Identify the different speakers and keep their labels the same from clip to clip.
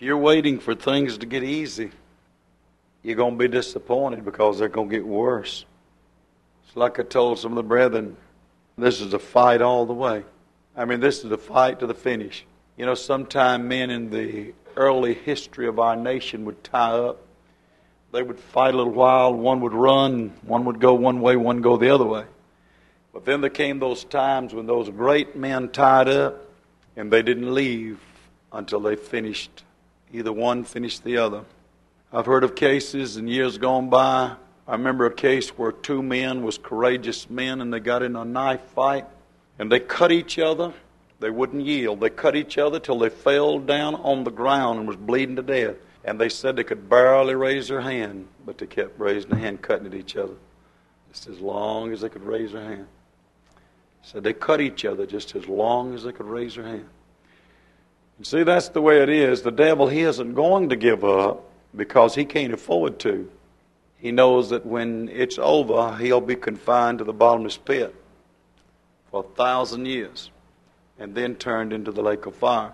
Speaker 1: If you're waiting for things to get easy, you're going to be disappointed because they're going to get worse. It's like I told some of the brethren, this is a fight all the way. I mean, this is a fight to the finish. You know, sometime men in the early history of our nation would tie up. They would fight a little while. One would run. One would go one way, one go the other way. But then there came those times when those great men tied up and they didn't leave until they finished. Either one finished the other. I've heard of cases in years gone by. I remember a case where two men was courageous men and they got in a knife fight and they cut each other. They wouldn't yield. They cut each other till they fell down on the ground and was bleeding to death. And they said they could barely raise their hand, but they kept raising their hand, cutting at each other just as long as they could raise their hand. Said they cut each other just as long as they could raise their hand. And see, that's the way it is. The devil, he isn't going to give up because he can't afford to. He knows that when it's over, he'll be confined to the bottomless pit for 1,000 years and then turned into the lake of fire.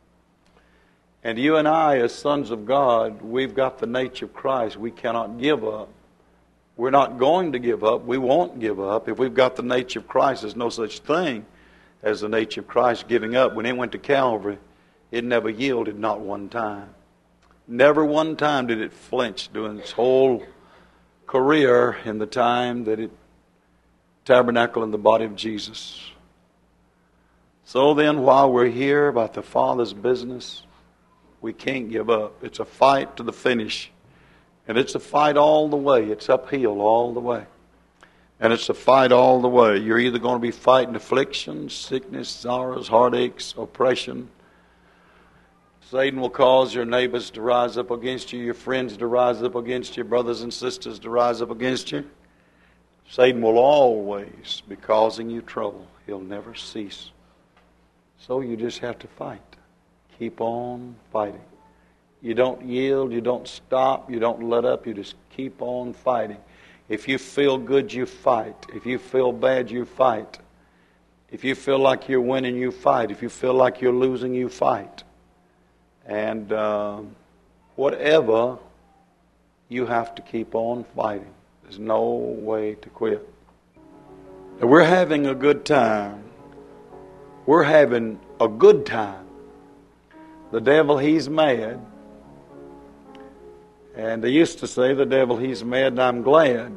Speaker 1: And you and I, as sons of God, we've got the nature of Christ. We cannot give up. We're not going to give up. We won't give up. If we've got the nature of Christ, there's no such thing as the nature of Christ giving up. When it went to Calvary, it never yielded, not one time. Never one time did it flinch during its whole career in the time that it tabernacled in the body of Jesus. So then, while we're here about the Father's business, we can't give up. It's a fight to the finish. And it's a fight all the way. It's uphill all the way. And it's a fight all the way. You're either going to be fighting affliction, sickness, sorrows, heartaches, oppression. Satan will cause your neighbors to rise up against you, your friends to rise up against you, brothers and sisters to rise up against you. Satan will always be causing you trouble. He'll never cease. So you just have to fight. Keep on fighting. You don't yield, you don't stop, you don't let up, you just keep on fighting. If you feel good, you fight. If you feel bad, you fight. If you feel like you're winning, you fight. If you feel like you're losing, you fight. And whatever, you have to keep on fighting. There's no way to quit. And we're having a good time. We're having a good time. The devil, he's mad. And they used to say, the devil, he's mad and I'm glad.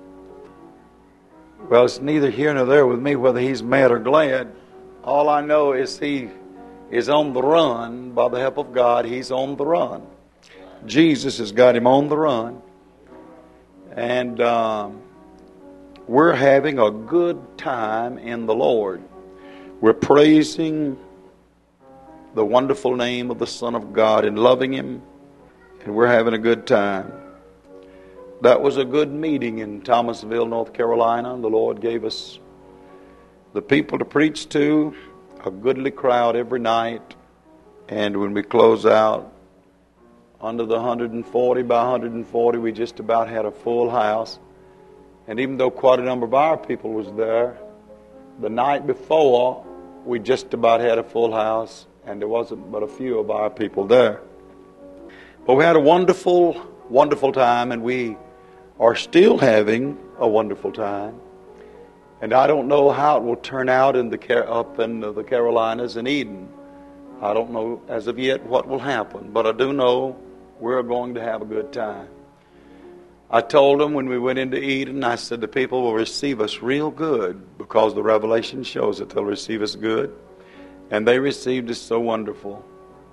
Speaker 1: Well, it's neither here nor there with me whether he's mad or glad. All I know is he is on the run. By the help of God, he's on the run. Jesus has got him on the run. And we're having a good time in the Lord. We're praising the wonderful name of the Son of God and loving him. And we're having a good time. That was a good meeting in Thomasville, North Carolina. The Lord gave us the people to preach to, a goodly crowd every night. And when we close out, under the 140 by 140, we just about had a full house. And even though quite a number of our people was there, the night before, we just about had a full house, and there wasn't but a few of our people there. But we had a wonderful, wonderful time, and we are still having a wonderful time. And I don't know how it will turn out up in the Carolinas and Eden. I don't know as of yet what will happen, but I do know we're going to have a good time. I told them when we went into Eden, I said the people will receive us real good because the revelation shows that they'll receive us good. And they received us so wonderful.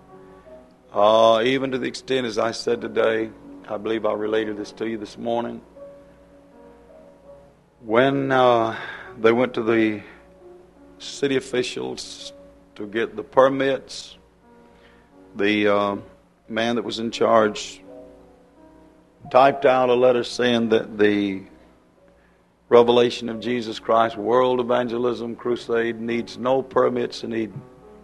Speaker 1: Even to the extent, as I said today, I believe I related this to you this morning. When they went to the city officials to get the permits, the man that was in charge typed out a letter saying that the revelation of Jesus Christ World Evangelism Crusade needs no permits in Eden.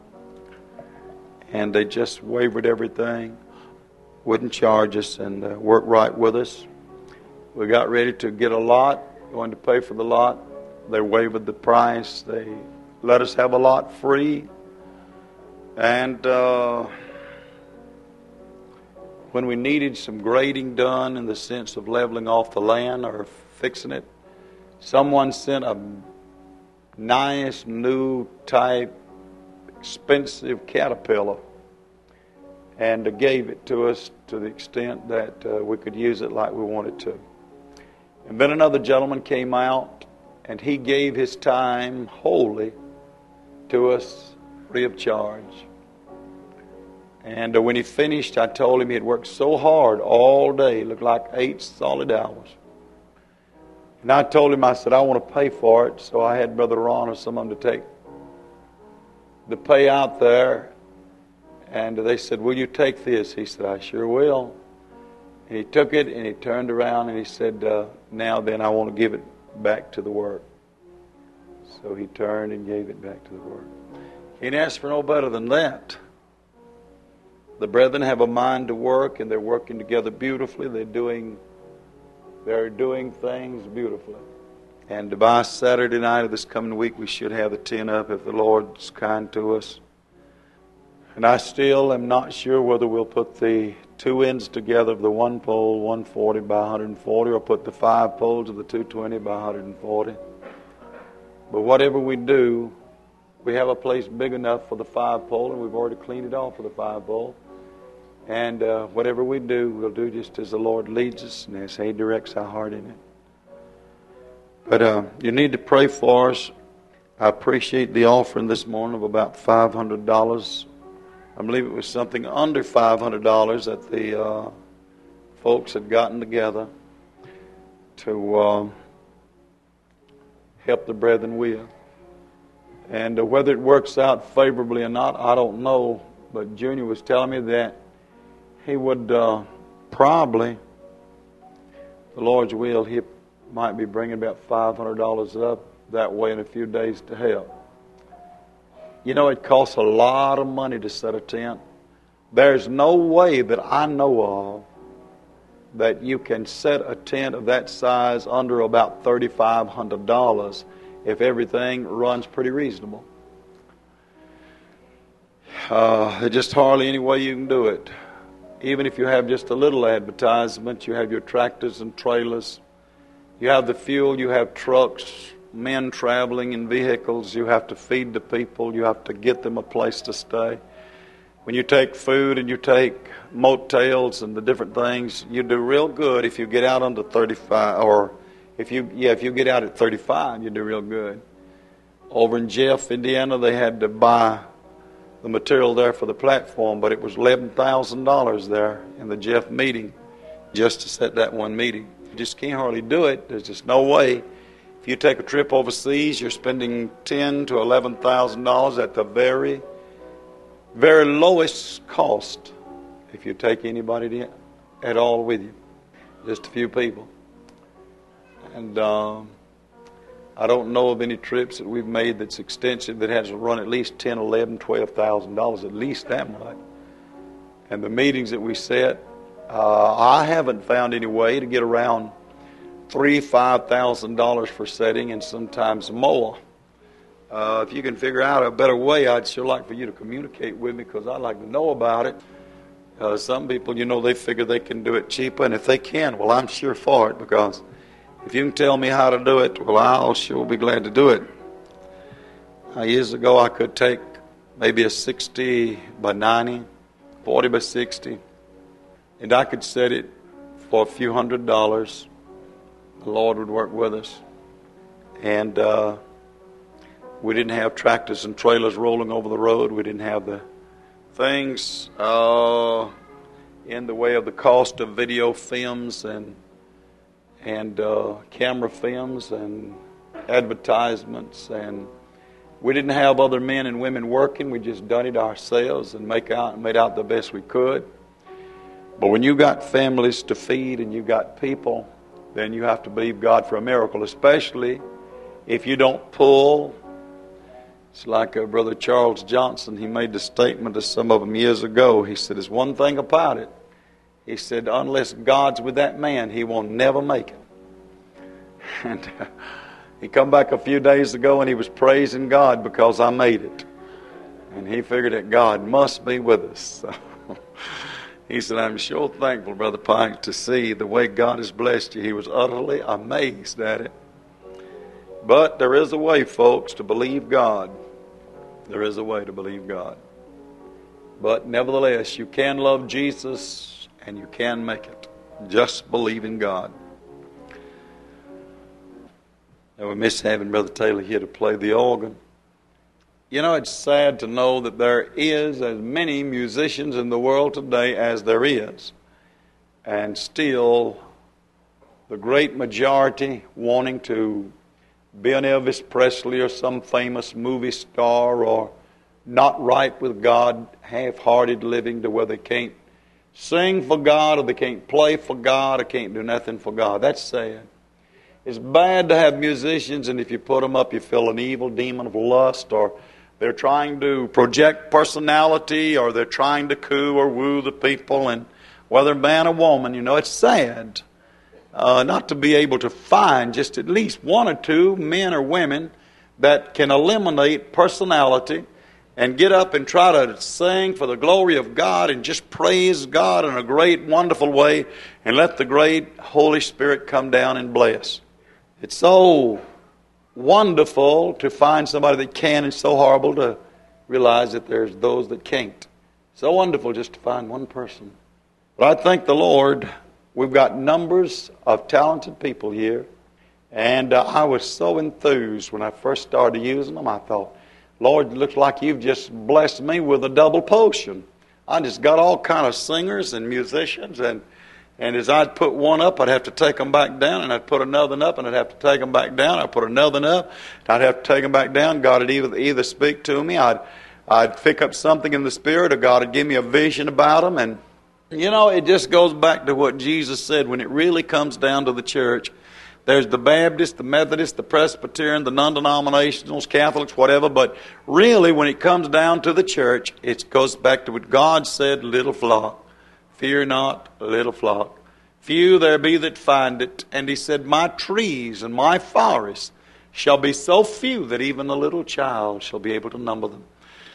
Speaker 1: And they just wavered everything, wouldn't charge us, and worked right with us. We got ready to get a lot, going to pay for the lot. They waived the price. They let us have a lot free. And when we needed some grading done in the sense of leveling off the land or fixing it, someone sent a nice new type expensive Caterpillar and gave it to us to the extent that we could use it like we wanted to. And then another gentleman came out and he gave his time wholly to us free of charge. And when he finished, I told him he had worked so hard all day, it looked like 8 solid hours. And I told him, I said, I want to pay for it. So I had Brother Ron or someone to take the pay out there. And they said, will you take this? He said, I sure will. And he took it and he turned around and he said, now then I want to give it back to the work. So he turned and gave it back to the work. Can't ask for no better than that. The brethren have a mind to work and they're working together beautifully. They're doing things beautifully. And by Saturday night of this coming week, we should have the tent up if the Lord's kind to us. And I still am not sure whether we'll put the 2 ends together of the 1 pole, 140 by 140, or put the 5 poles of the 220 by 140. But whatever we do, we have a place big enough for the 5 pole, and we've already cleaned it off for the 5 pole. And whatever we do, we'll do just as the Lord leads us and as He directs our heart in it. But you need to pray for us. I appreciate the offering this morning of about $500. I believe it was something under $500 that the folks had gotten together to help the brethren with. And whether it works out favorably or not, I don't know. But Junior was telling me that he would probably, the Lord's will, he might be bringing about $500 up that way in a few days to help. You know, it costs a lot of money to set a tent. There's no way that I know of that you can set a tent of that size under about $3,500 if everything runs pretty reasonable. There's just hardly any way you can do it. Even if you have just a little advertisement, you have your tractors and trailers, you have the fuel, you have trucks, men traveling in vehicles, you have to feed the people, you have to get them a place to stay. When you take food and you take motels and the different things, you do real good if you get out under 35, or if you get out at 35, you do real good. Over in Jeff, Indiana, they had to buy the material there for the platform, but it was $11,000 there in the Jeff meeting just to set that one meeting. You just can't hardly do it. There's just no way. If you take a trip overseas, you're spending $10,000 to $11,000 at the very, very lowest cost if you take anybody at all with you. Just a few people. And I don't know of any trips that we've made that's extensive that has to run at least $10,000, $11,000, $12,000, at least that much. And the meetings that we set, I haven't found any way to get around $3,000, $5,000 for setting, and sometimes more. If you can figure out a better way, I'd sure like for you to communicate with me, because I'd like to know about it. Some people, you know, they figure they can do it cheaper, and if they can, well, I'm sure for it, because if you can tell me how to do it, well, I'll sure be glad to do it. Years ago, I could take maybe a 60 by 90, 40 by 60, and I could set it for a few $100s. The Lord would work with us. And we didn't have tractors and trailers rolling over the road. We didn't have the things in the way of the cost of video films and camera films and advertisements, and we didn't have other men and women working. We just done it ourselves and made out the best we could. But when you got families to feed and you got people, then you have to believe God for a miracle, especially if you don't pull. It's like Brother Charles Johnson, he made the statement to some of them years ago. He said, there's one thing about it. He said, unless God's with that man, he will never make it. And he come back a few days ago and he was praising God because I made it. And he figured that God must be with us. So, He said, I'm sure thankful, Brother Pike, to see the way God has blessed you. He was utterly amazed at it. But there is a way, folks, to believe God. There is a way to believe God. But nevertheless, you can love Jesus and you can make it. Just believe in God. Now we miss having Brother Taylor here to play the organ. You know, it's sad to know that there is as many musicians in the world today as there is. And still, the great majority wanting to be an Elvis Presley or some famous movie star, or not right with God, half-hearted living to where they can't sing for God, or they can't play for God, or can't do nothing for God. That's sad. It's bad to have musicians, and if you put them up, you feel an evil demon of lust, or they're trying to project personality, or they're trying to coo or woo the people, and whether man or woman, you know, it's sad not to be able to find just at least one or two men or women that can eliminate personality and get up and try to sing for the glory of God and just praise God in a great, wonderful way and let the great Holy Spirit come down and bless. It's so wonderful to find somebody that can, and so horrible to realize that there's those that can't. So wonderful just to find one person. But I thank the Lord, we've got numbers of talented people here. And I was so enthused when I first started using them. I thought, Lord, it looks like you've just blessed me with a double potion. I just got all kind of singers and musicians, and as I'd put one up, I'd have to take them back down, and I'd put another up, and I'd have to take them back down. I'd put another up, and I'd have to take them back down. God would either speak to me, I'd pick up something in the Spirit, or God would give me a vision about them. And, you know, it just goes back to what Jesus said. When it really comes down to the church, there's the Baptist, the Methodist, the Presbyterian, the non-denominationals, Catholics, whatever. But really, when it comes down to the church, it goes back to what God said, little flock. Fear not, little flock. Few there be that find it. And he said, my trees and my forests shall be so few that even a little child shall be able to number them.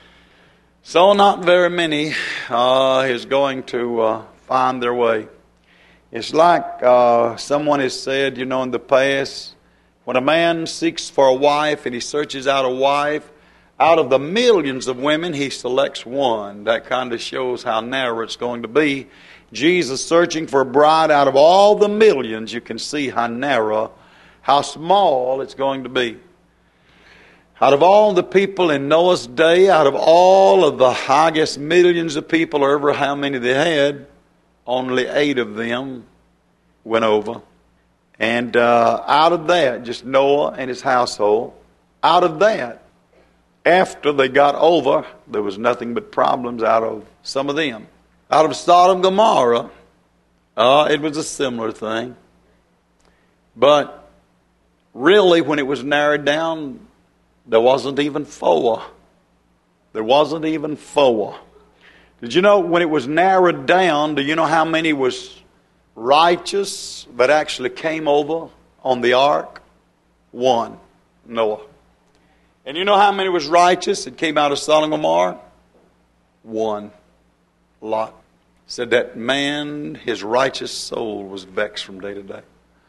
Speaker 1: So not very many is going to find their way. It's like someone has said, you know, in the past, when a man seeks for a wife and he searches out a wife, out of the millions of women, he selects one. That kind of shows how narrow it's going to be. Jesus searching for a bride out of all the millions, you can see how narrow, how small it's going to be. Out of all the people in Noah's day, out of all of the, I guess, millions of people, or ever how many they had, only 8 of them went over. And out of that, just Noah and his household, out of that, after they got over, there was nothing but problems out of some of them. Out of Sodom and Gomorrah, it was a similar thing. But really, when it was narrowed down, there wasn't even 4. There wasn't even 4. Did you know when it was narrowed down, do you know how many was righteous that actually came over on the ark? 1, Noah. And you know how many was righteous that came out of Sodom and Gomorrah? 1, Lot. Said that man, his righteous soul was vexed from day to day.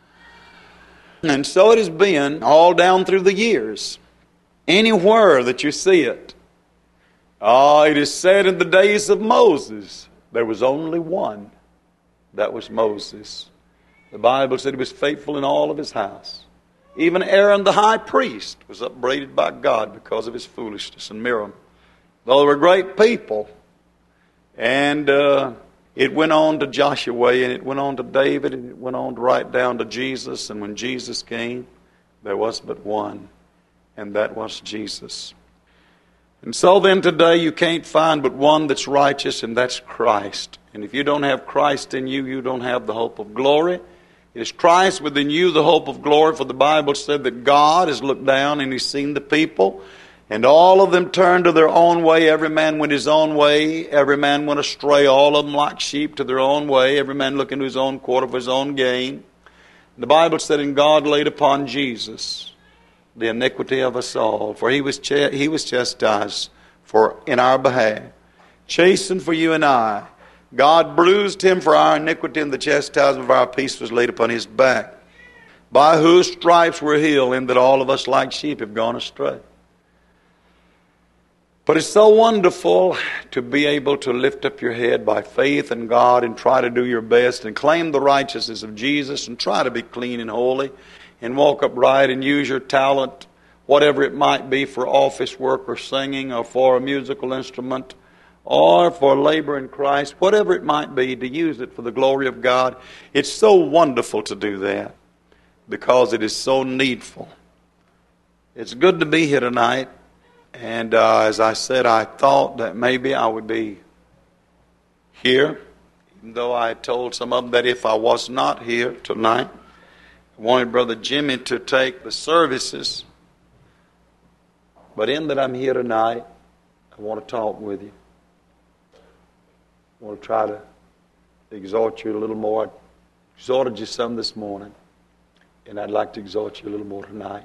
Speaker 1: And so it has been all down through the years. Anywhere that you see it. It is said in the days of Moses, there was only one. That was Moses. The Bible said he was faithful in all of his house. Even Aaron the high priest was upbraided by God because of his foolishness, and Miriam. Though they were great people. And it went on to Joshua, and it went on to David, and it went on right down to Jesus. And when Jesus came, there was but one, and that was Jesus. And so then today you can't find but one that's righteous, and that's Christ. And if you don't have Christ in you, you don't have the hope of glory. It is Christ within you, the hope of glory. For the Bible said that God has looked down and he's seen the people, and all of them turned to their own way. Every man went his own way. Every man went astray. All of them like sheep to their own way. Every man looking to his own quarter for his own gain. The Bible said, and God laid upon Jesus the iniquity of us all. For he was chastised for in our behalf, chastened for you and I. God bruised him for our iniquity, and the chastisement of our peace was laid upon his back. By whose stripes we're healed, in that all of us like sheep have gone astray. But it's so wonderful to be able to lift up your head by faith in God and try to do your best and claim the righteousness of Jesus and try to be clean and holy and walk upright and use your talent, whatever it might be, for office work or singing or for a musical instrument or for labor in Christ, whatever it might be, to use it for the glory of God. It's so wonderful to do that because it is so needful. It's good to be here tonight. And as I said, I thought that maybe I would be here, even though I had told some of them that if I was not here tonight, I wanted Brother Jimmy to take the services. But in that I'm here tonight, I want to talk with you. I want to try to exhort you a little more. I exhorted you some this morning, and I'd like to exhort you a little more tonight.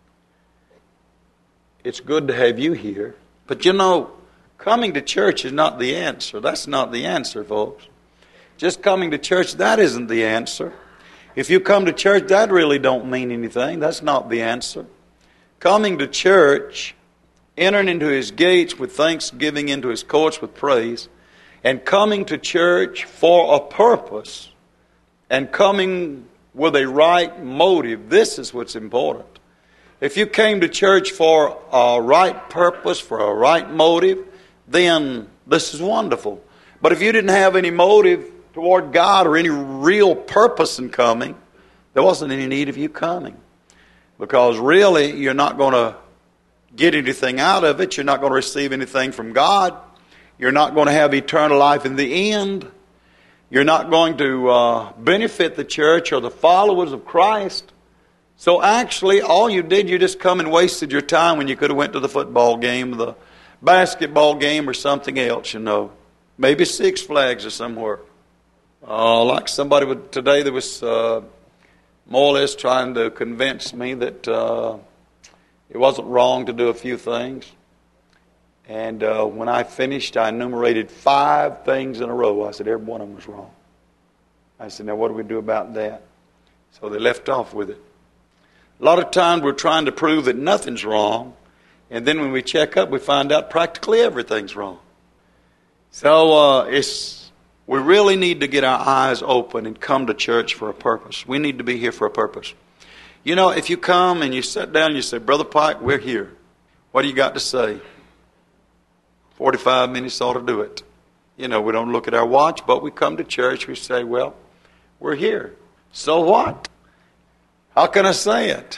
Speaker 1: It's good to have you here. But you know, coming to church is not the answer. That's not the answer, folks. Just coming to church, that isn't the answer. If you come to church, that really don't mean anything. That's not the answer. Coming to church, entering into his gates with thanksgiving, into his courts with praise, and coming to church for a purpose, and coming with a right motive, this is what's important. If you came to church for a right purpose, for a right motive, then this is wonderful. But if you didn't have any motive toward God or any real purpose in coming, there wasn't any need of you coming. Because really, you're not going to get anything out of it. You're not going to receive anything from God. You're not going to have eternal life in the end. You're not going to benefit the church or the followers of Christ. So actually, all you did, you just come and wasted your time when you could have went to the football game, the basketball game, or something else, you know. Maybe Six Flags or somewhere. Like somebody today that was more or less trying to convince me that it wasn't wrong to do a few things. And when I finished, I enumerated 5 things in a row. I said, every one of them was wrong. I said, now what do we do about that? So they left off with it. A lot of times we're trying to prove that nothing's wrong, and then when we check up, we find out practically everything's wrong. So we really need to get our eyes open and come to church for a purpose. We need to be here for a purpose. You know, if you come and you sit down and you say, Brother Pike, we're here. What do you got to say? 45 minutes ought to do it. You know, we don't look at our watch, but we come to church, we say, well, we're here. So what? How can I say it?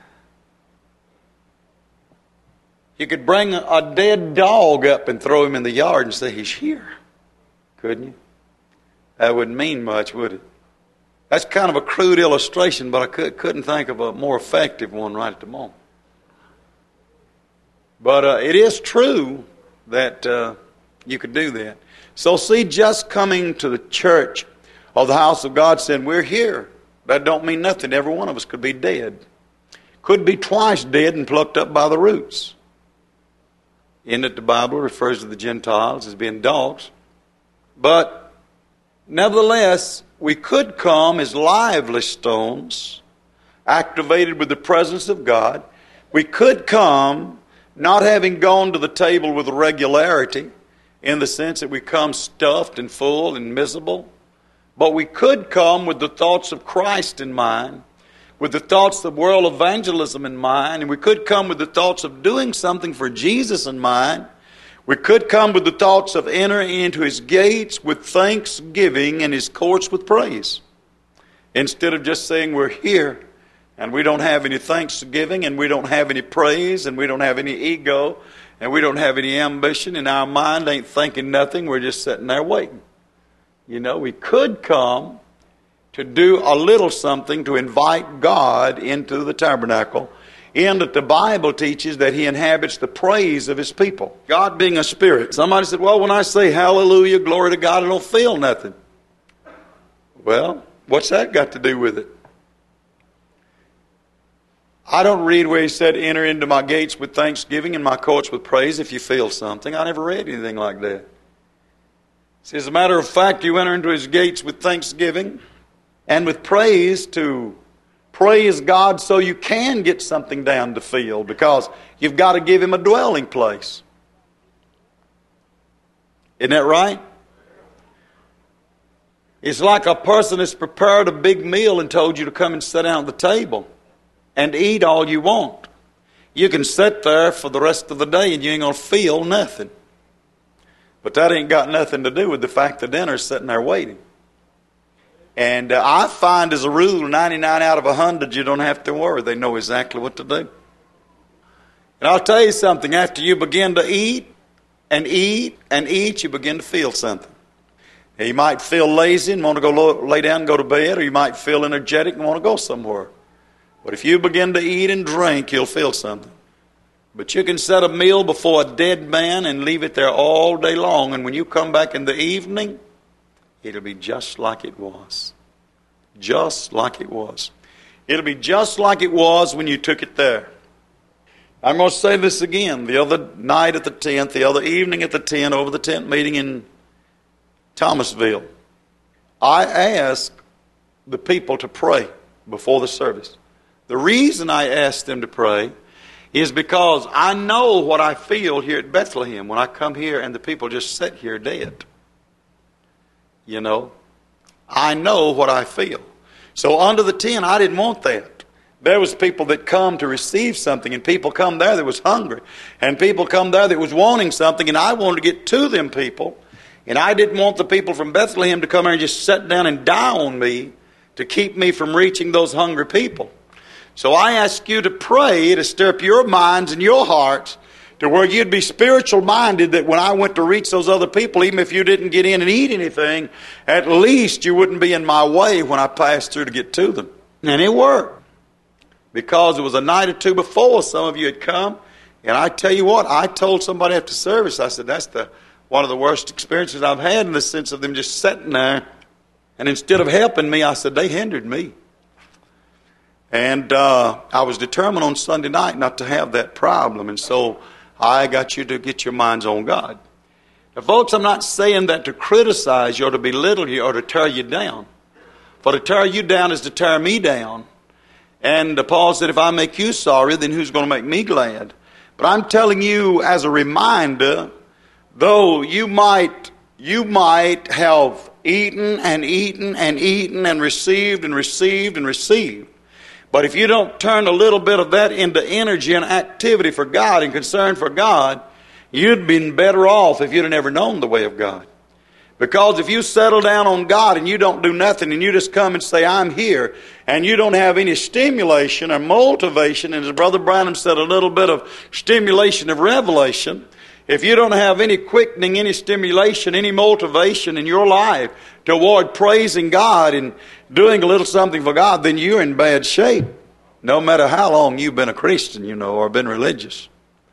Speaker 1: You could bring a dead dog up and throw him in the yard and say, he's here. Couldn't you? That wouldn't mean much, would it? That's kind of a crude illustration, but I couldn't think of a more effective one right at the moment. But it is true that you could do that. So see, just coming to the church or the house of God saying, we're here, that don't mean nothing. Every one of us could be dead. Could be twice dead and plucked up by the roots. In that the Bible refers to the Gentiles as being dogs. But nevertheless, we could come as lively stones, activated with the presence of God. We could come not having gone to the table with regularity, in the sense that we come stuffed and full and miserable. But we could come with the thoughts of Christ in mind, with the thoughts of world evangelism in mind, and we could come with the thoughts of doing something for Jesus in mind. We could come with the thoughts of entering into his gates with thanksgiving and his courts with praise. Instead of just saying we're here and we don't have any thanksgiving and we don't have any praise and we don't have any ego and we don't have any ambition and our mind ain't thinking nothing, we're just sitting there waiting. You know, we could come to do a little something to invite God into the tabernacle, in that the Bible teaches that he inhabits the praise of his people. God being a spirit. Somebody said, well, when I say hallelujah, glory to God, I don't feel nothing. Well, what's that got to do with it? I don't read where he said, enter into my gates with thanksgiving and my courts with praise if you feel something. I never read anything like that. See, as a matter of fact, you enter into His gates with thanksgiving and with praise to praise God so you can get something down to feel, because you've got to give Him a dwelling place. Isn't that right? It's like a person that's prepared a big meal and told you to come and sit down at the table and eat all you want. You can sit there for the rest of the day and you ain't going to feel nothing. But that ain't got nothing to do with the fact the dinner's sitting there waiting. And I find as a rule, 99 out of 100, you don't have to worry. They know exactly what to do. And I'll tell you something, after you begin to eat and eat and eat, you begin to feel something. You might feel lazy and want to go lay down and go to bed, or you might feel energetic and want to go somewhere. But if you begin to eat and drink, you'll feel something. But you can set a meal before a dead man and leave it there all day long, and when you come back in the evening, it'll be just like it was. Just like it was. It'll be just like it was when you took it there. I'm going to say this again. The other night at the tent, the other evening at the tent, over the tent meeting in Thomasville, I asked the people to pray before the service. The reason I asked them to pray is because I know what I feel here at Bethlehem when I come here and the people just sit here dead. You know, I know what I feel. So under the tent, I didn't want that. There was people that come to receive something, and people come there that was hungry, and people come there that was wanting something, and I wanted to get to them people, and I didn't want the people from Bethlehem to come here and just sit down and die on me to keep me from reaching those hungry people. So I ask you to pray to stir up your minds and your hearts to where you'd be spiritual minded, that when I went to reach those other people, even if you didn't get in and eat anything, at least you wouldn't be in my way when I passed through to get to them. And it worked. Because it was a night or two before some of you had come. And I tell you what, I told somebody after service, I said, that's one of the worst experiences I've had, in the sense of them just sitting there. And instead of helping me, I said, they hindered me. And I was determined on Sunday night not to have that problem. And so I got you to get your minds on God. Now, folks, I'm not saying that to criticize you or to belittle you or to tear you down. For to tear you down is to tear me down. And Paul said, if I make you sorry, then who's going to make me glad? But I'm telling you as a reminder, though you might have eaten and eaten and eaten and received and received and received, but if you don't turn a little bit of that into energy and activity for God and concern for God, you'd been better off if you'd have never known the way of God. Because if you settle down on God and you don't do nothing and you just come and say, I'm here, and you don't have any stimulation or motivation, and as Brother Branham said, a little bit of stimulation of revelation, if you don't have any quickening, any stimulation, any motivation in your life toward praising God and doing a little something for God, then you're in bad shape. No matter how long you've been a Christian, you know, or been religious.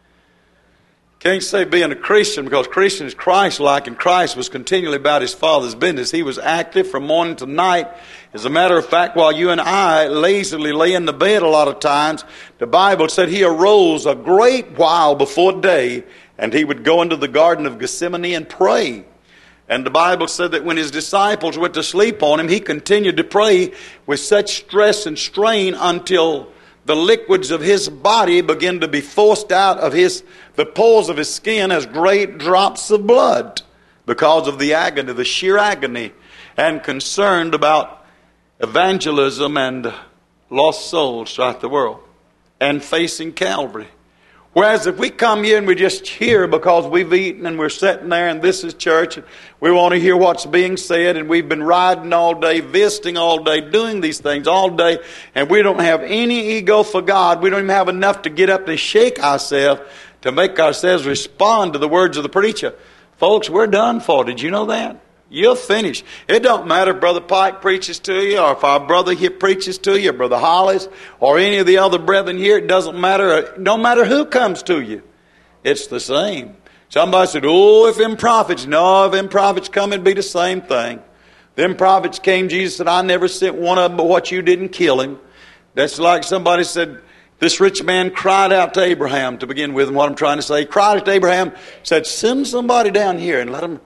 Speaker 1: Can't say being a Christian, because Christian is Christ-like, and Christ was continually about His Father's business. He was active from morning to night. As a matter of fact, while you and I lazily lay in the bed a lot of times, the Bible said He arose a great while before day, and He would go into the Garden of Gethsemane and pray. And the Bible said that when His disciples went to sleep on Him, He continued to pray with such stress and strain until the liquids of His body began to be forced out of the pores of His skin as great drops of blood, because of the agony, the sheer agony, and concerned about evangelism and lost souls throughout the world and facing Calvary. Whereas if we come here and we just hear because we've eaten and we're sitting there and this is church, and we want to hear what's being said, and we've been riding all day, visiting all day, doing these things all day, and we don't have any ego for God, we don't even have enough to get up and shake ourselves to make ourselves respond to the words of the preacher. Folks, we're done for. Did you know that? You're finished. It don't matter if Brother Pike preaches to you, or if our brother here preaches to you, or Brother Hollis, or any of the other brethren here. It doesn't matter. No matter who comes to you. It's the same. Somebody said, oh, if them prophets. No, if them prophets come, it'd be the same thing. Them prophets came, Jesus said, I never sent one of them, but what you didn't kill him. That's like somebody said, this rich man cried out to Abraham to begin with. And what I'm trying to say, he cried out to Abraham, said, send somebody down here and let them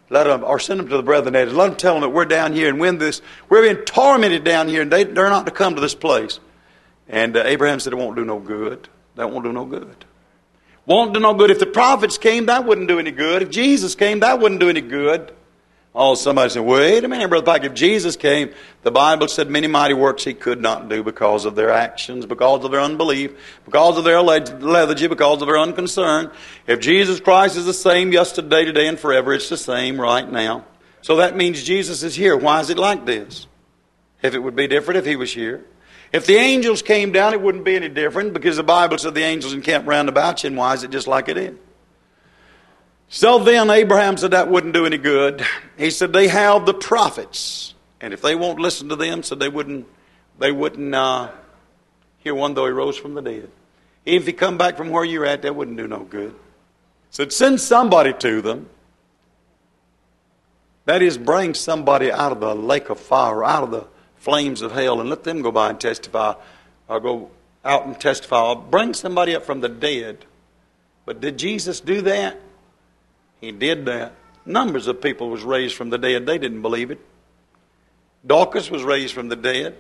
Speaker 1: Let them, or send them to the brethren at Edom. Let them tell them that we're down here, and we're being tormented down here, and they're not to come to this place. And Abraham said, it won't do no good. That won't do no good. Won't do no good. If the prophets came, that wouldn't do any good. If Jesus came, that wouldn't do any good. Oh, somebody said, wait a minute, Brother Pike. If Jesus came, the Bible said many mighty works he could not do because of their actions, because of their unbelief, because of their lethargy, because of their unconcern. If Jesus Christ is the same yesterday, today, and forever, it's the same right now. So that means Jesus is here. Why is it like this? If it would be different if he was here. If the angels came down, it wouldn't be any different because the Bible said the angels encamped round about you, and why is it just like it is? So then Abraham said that wouldn't do any good. He said they have the prophets, and if they won't listen to them, so they wouldn't hear one though he rose from the dead. If he come back from where you're at, that wouldn't do no good. Said send somebody to them. That is, bring somebody out of the lake of fire, out of the flames of hell, and let them go by and testify, or go out and testify. Or bring somebody up from the dead. But did Jesus do that? He did that. Numbers of people was raised from the dead. They didn't believe it. Dorcas was raised from the dead.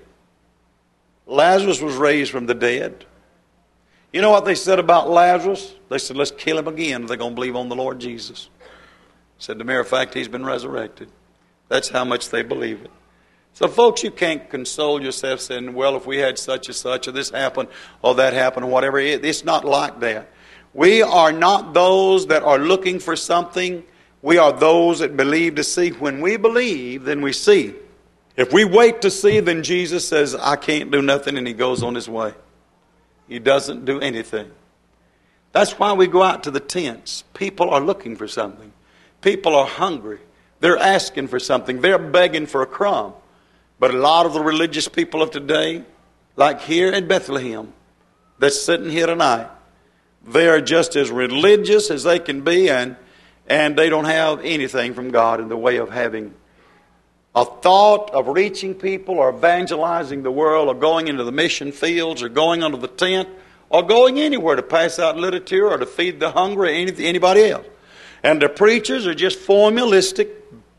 Speaker 1: Lazarus was raised from the dead. You know what they said about Lazarus? They said, let's kill him again. They're going to believe on the Lord Jesus. Said, the mere fact he's been resurrected. That's how much they believe it. So folks, you can't console yourself saying, well, if we had such and such, or this happened, or that happened, or whatever. It's not like that. We are not those that are looking for something. We are those that believe to see. When we believe, then we see. If we wait to see, then Jesus says, I can't do nothing, and he goes on his way. He doesn't do anything. That's why we go out to the tents. People are looking for something. People are hungry. They're asking for something. They're begging for a crumb. But a lot of the religious people of today, like here in Bethlehem, that's sitting here tonight, they are just as religious as they can be, and they don't have anything from God in the way of having a thought of reaching people or evangelizing the world or going into the mission fields or going under the tent or going anywhere to pass out literature or to feed the hungry or anybody else. And the preachers are just formalistic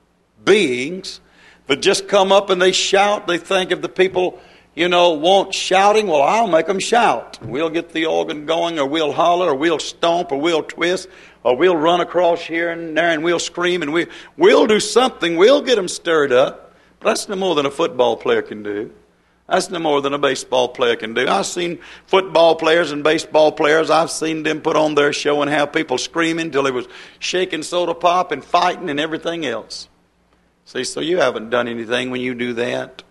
Speaker 1: beings that just come up and they shout. They think if the people want shouting, well, I'll make them shout. We'll get the organ going, or we'll holler, or we'll stomp, or we'll twist, or we'll run across here and there, and we'll scream, and we'll do something. We'll get them stirred up. But that's no more than a football player can do. That's no more than a baseball player can do. I've seen football players and baseball players. I've seen them put on their show and have people screaming till they was shaking soda pop and fighting and everything else. See, so you haven't done anything when you do that.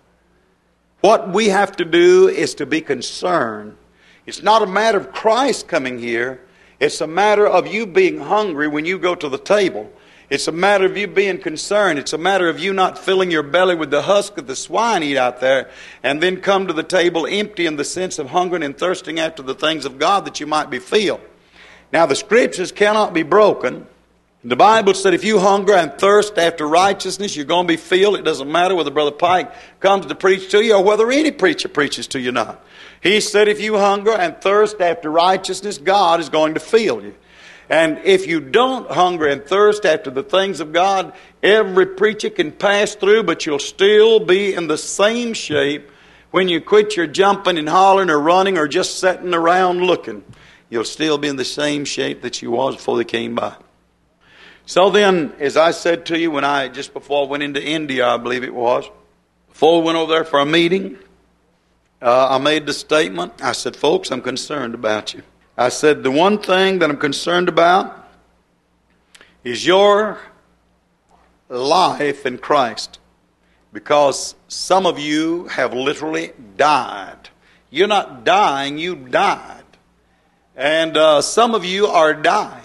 Speaker 1: What we have to do is to be concerned. It's not a matter of Christ coming here. It's a matter of you being hungry when you go to the table. It's a matter of you being concerned. It's a matter of you not filling your belly with the husk that the swine eat out there and then come to the table empty in the sense of hungering and thirsting after the things of God that you might be filled. Now the Scriptures cannot be broken. The Bible said if you hunger and thirst after righteousness, you're going to be filled. It doesn't matter whether Brother Pike comes to preach to you or whether any preacher preaches to you not. He said if you hunger and thirst after righteousness, God is going to fill you. And if you don't hunger and thirst after the things of God, every preacher can pass through, but you'll still be in the same shape when you quit your jumping and hollering or running or just sitting around looking. You'll still be in the same shape that you was before they came by. So then, as I said to you just before I went into India, I believe it was, before we went over there for a meeting, I made the statement. I said, folks, I'm concerned about you. I said, the one thing that I'm concerned about is your life in Christ. Because some of you have literally died. You're not dying, you died. And some of you are dying.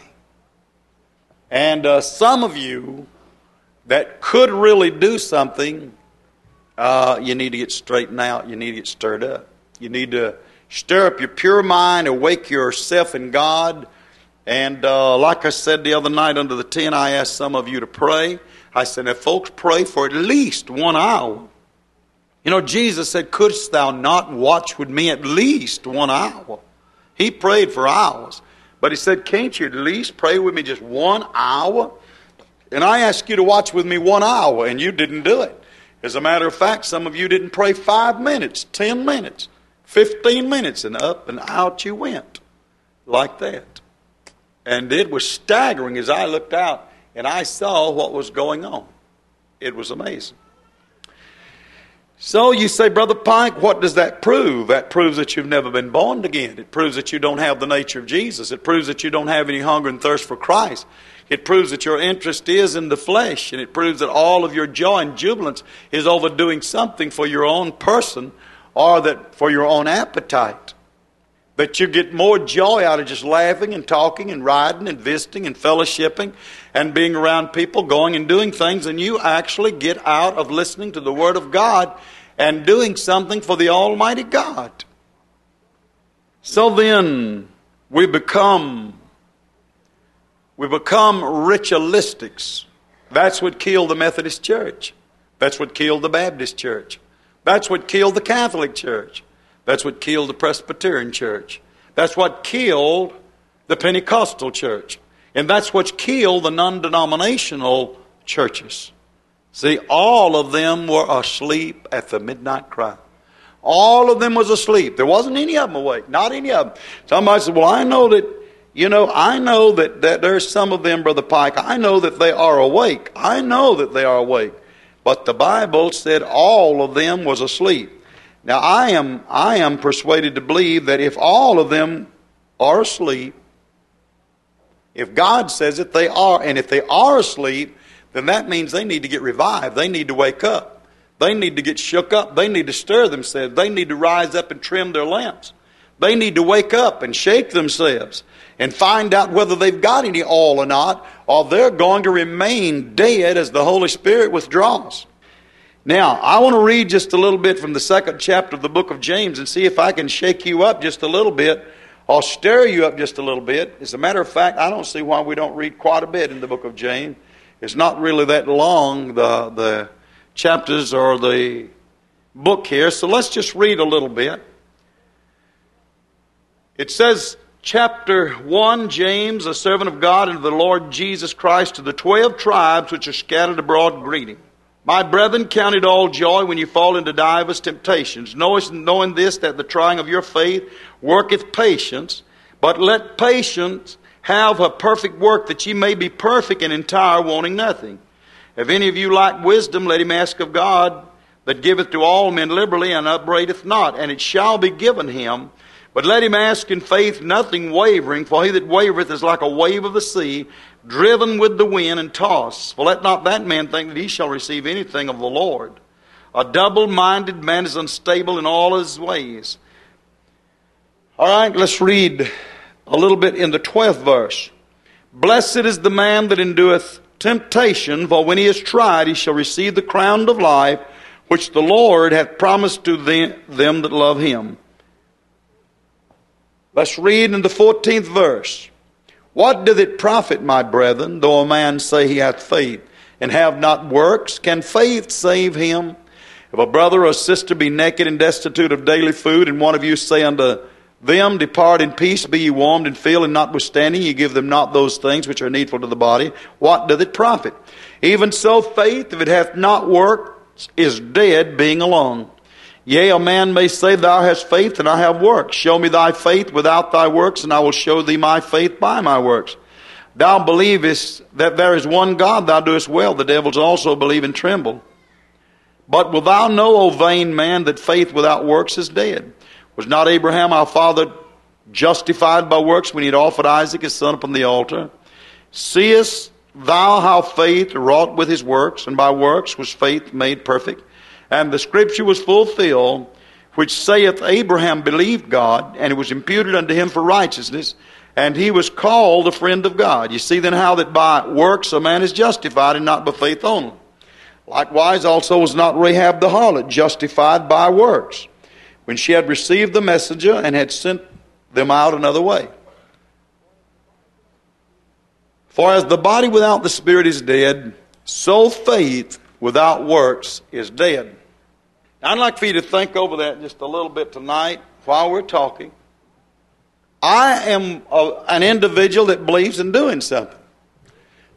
Speaker 1: And some of you that could really do something, you need to get straightened out. You need to get stirred up. You need to stir up your pure mind, awake yourself in God. And like I said the other night under the tent, I asked some of you to pray. I said, if folks pray for at least 1 hour. You know, Jesus said, couldst thou not watch with me at least 1 hour? He prayed for hours. But he said, can't you at least pray with me just 1 hour? And I asked you to watch with me 1 hour, and you didn't do it. As a matter of fact, some of you didn't pray 5 minutes, 10 minutes, 15 minutes, and up and out you went like that. And it was staggering as I looked out and I saw what was going on. It was amazing. So you say, Brother Pike, what does that prove? That proves that you've never been born again. It proves that you don't have the nature of Jesus. It proves that you don't have any hunger and thirst for Christ. It proves that your interest is in the flesh. And it proves that all of your joy and jubilance is over doing something for your own person or that for your own appetite. That you get more joy out of just laughing and talking and riding and visiting and fellowshipping and being around people, going and doing things, than you actually get out of listening to the Word of God and doing something for the Almighty God. So then we become ritualistics. That's what killed the Methodist Church. That's what killed the Baptist Church. That's what killed the Catholic Church. That's what killed the Presbyterian Church. That's what killed the Pentecostal Church. And that's what killed the non-denominational churches. See, all of them were asleep at the midnight cry. All of them was asleep. There wasn't any of them awake. Not any of them. Somebody said, well, I know that there's some of them, Brother Pike. I know that they are awake. I know that they are awake. But the Bible said all of them was asleep. Now, I am persuaded to believe that if all of them are asleep, if God says that they are, and if they are asleep, then that means they need to get revived. They need to wake up. They need to get shook up. They need to stir themselves. They need to rise up and trim their lamps. They need to wake up and shake themselves and find out whether they've got any oil or not, or they're going to remain dead as the Holy Spirit withdraws. Now, I want to read just a little bit from the 2nd chapter of the book of James and see if I can shake you up just a little bit or stir you up just a little bit. As a matter of fact, I don't see why we don't read quite a bit in the book of James. It's not really that long, the chapters or the book here. So let's just read a little bit. It says, chapter 1, James, a servant of God and of the Lord Jesus Christ, to the 12 tribes which are scattered abroad, greeting. My brethren, count it all joy when you fall into divers temptations, knowing this, that the trying of your faith worketh patience. But let patience have a perfect work, that ye may be perfect and entire, wanting nothing. If any of you lack wisdom, let him ask of God, that giveth to all men liberally, and upbraideth not, and it shall be given him. But let him ask in faith, nothing wavering, for he that wavereth is like a wave of the sea, driven with the wind and tossed. For let not that man think that he shall receive anything of the Lord. A double-minded man is unstable in all his ways. All right, let's read a little bit in the 12th verse. Blessed is the man that endureth temptation, for when he is tried, he shall receive the crown of life, which the Lord hath promised to them that love him. Let's read in the 14th verse. What doth it profit, my brethren, though a man say he hath faith, and have not works? Can faith save him? If a brother or sister be naked and destitute of daily food, and one of you say unto them, depart in peace, be ye warmed and filled, and notwithstanding ye give them not those things which are needful to the body, what doth it profit? Even so faith, if it hath not works, is dead, being alone. Yea, a man may say, thou hast faith, and I have works. Show me thy faith without thy works, and I will show thee my faith by my works. Thou believest that there is one God, thou doest well. The devils also believe and tremble. But wilt thou know, O vain man, that faith without works is dead? Was not Abraham our father justified by works when he had offered Isaac his son upon the altar? Seest thou how faith wrought with his works, and by works was faith made perfect? And the scripture was fulfilled, which saith, Abraham believed God, and it was imputed unto him for righteousness, and he was called a friend of God. You see then how that by works a man is justified, and not by faith only. Likewise also was not Rahab the harlot justified by works, when she had received the messenger and had sent them out another way. For as the body without the spirit is dead, so faith without works is dead. Now, I'd like for you to think over that just a little bit tonight while we're talking. I am an individual that believes in doing something.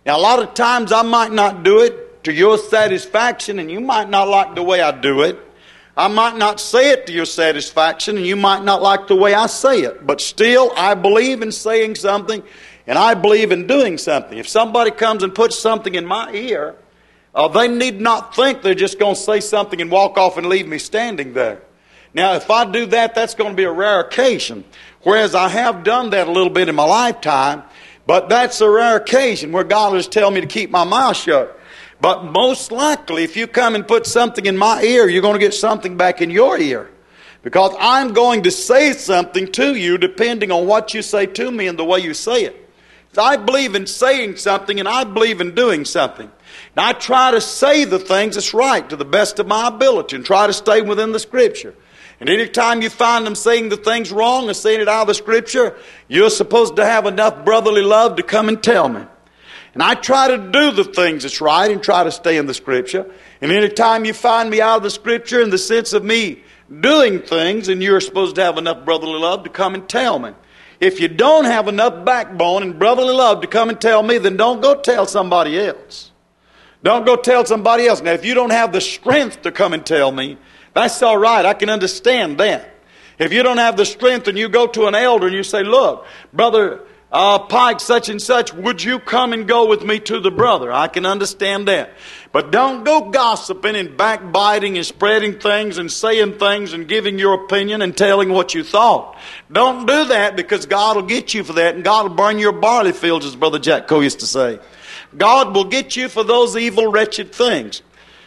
Speaker 1: Now, a lot of times I might not do it to your satisfaction, and you might not like the way I do it. I might not say it to your satisfaction, and you might not like the way I say it. But still, I believe in saying something, and I believe in doing something. If somebody comes and puts something in my ear, they need not think they're just going to say something and walk off and leave me standing there. Now, if I do that, that's going to be a rare occasion. Whereas I have done that a little bit in my lifetime, but that's a rare occasion where God is telling me to keep my mouth shut. But most likely, if you come and put something in my ear, you're going to get something back in your ear. Because I'm going to say something to you depending on what you say to me and the way you say it. So I believe in saying something and I believe in doing something. And I try to say the things that's right to the best of my ability and try to stay within the Scripture. And any time you find them saying the things wrong and saying it out of the Scripture, you're supposed to have enough brotherly love to come and tell me. And I try to do the things that's right and try to stay in the Scripture. And any time you find me out of the Scripture in the sense of me doing things, and you're supposed to have enough brotherly love to come and tell me. If you don't have enough backbone and brotherly love to come and tell me, then don't go tell somebody else. Don't go tell somebody else. Now, if you don't have the strength to come and tell me, that's all right. I can understand that. If you don't have the strength and you go to an elder and you say, look, Brother Pike, such and such, would you come and go with me to the brother? I can understand that. But don't go gossiping and backbiting and spreading things and saying things and giving your opinion and telling what you thought. Don't do that, because God will get you for that, and God will burn your barley fields, as Brother Jack Coe used to say. God will get you for those evil, wretched things.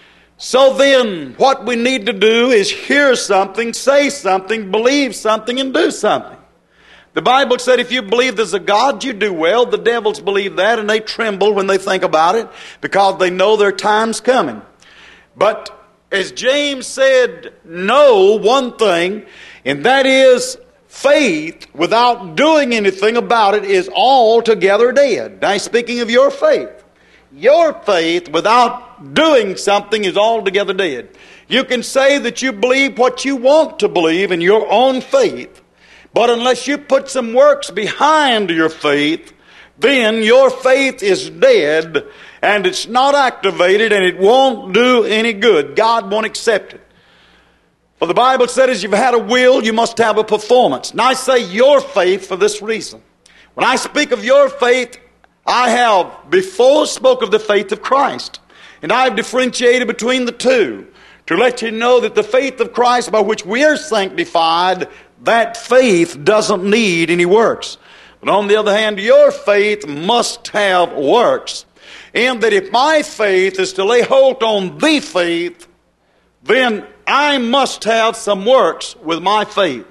Speaker 1: So then, what we need to do is hear something, say something, believe something, and do something. The Bible said if you believe there's a God, you do well. The devils believe that, and they tremble when they think about it, because they know their time's coming. But as James said, know one thing, and that is faith without doing anything about it is altogether dead. Now, speaking of your faith without doing something is altogether dead. You can say that you believe what you want to believe in your own faith, but unless you put some works behind your faith, then your faith is dead, and it's not activated, and it won't do any good. God won't accept it. For the Bible said, as you've had a will, you must have a performance. And I say your faith for this reason. When I speak of your faith, I have before spoke of the faith of Christ. And I have differentiated between the two to let you know that the faith of Christ by which we are sanctified, that faith doesn't need any works. But on the other hand, your faith must have works. And that if my faith is to lay hold on the faith, then I must have some works with my faith.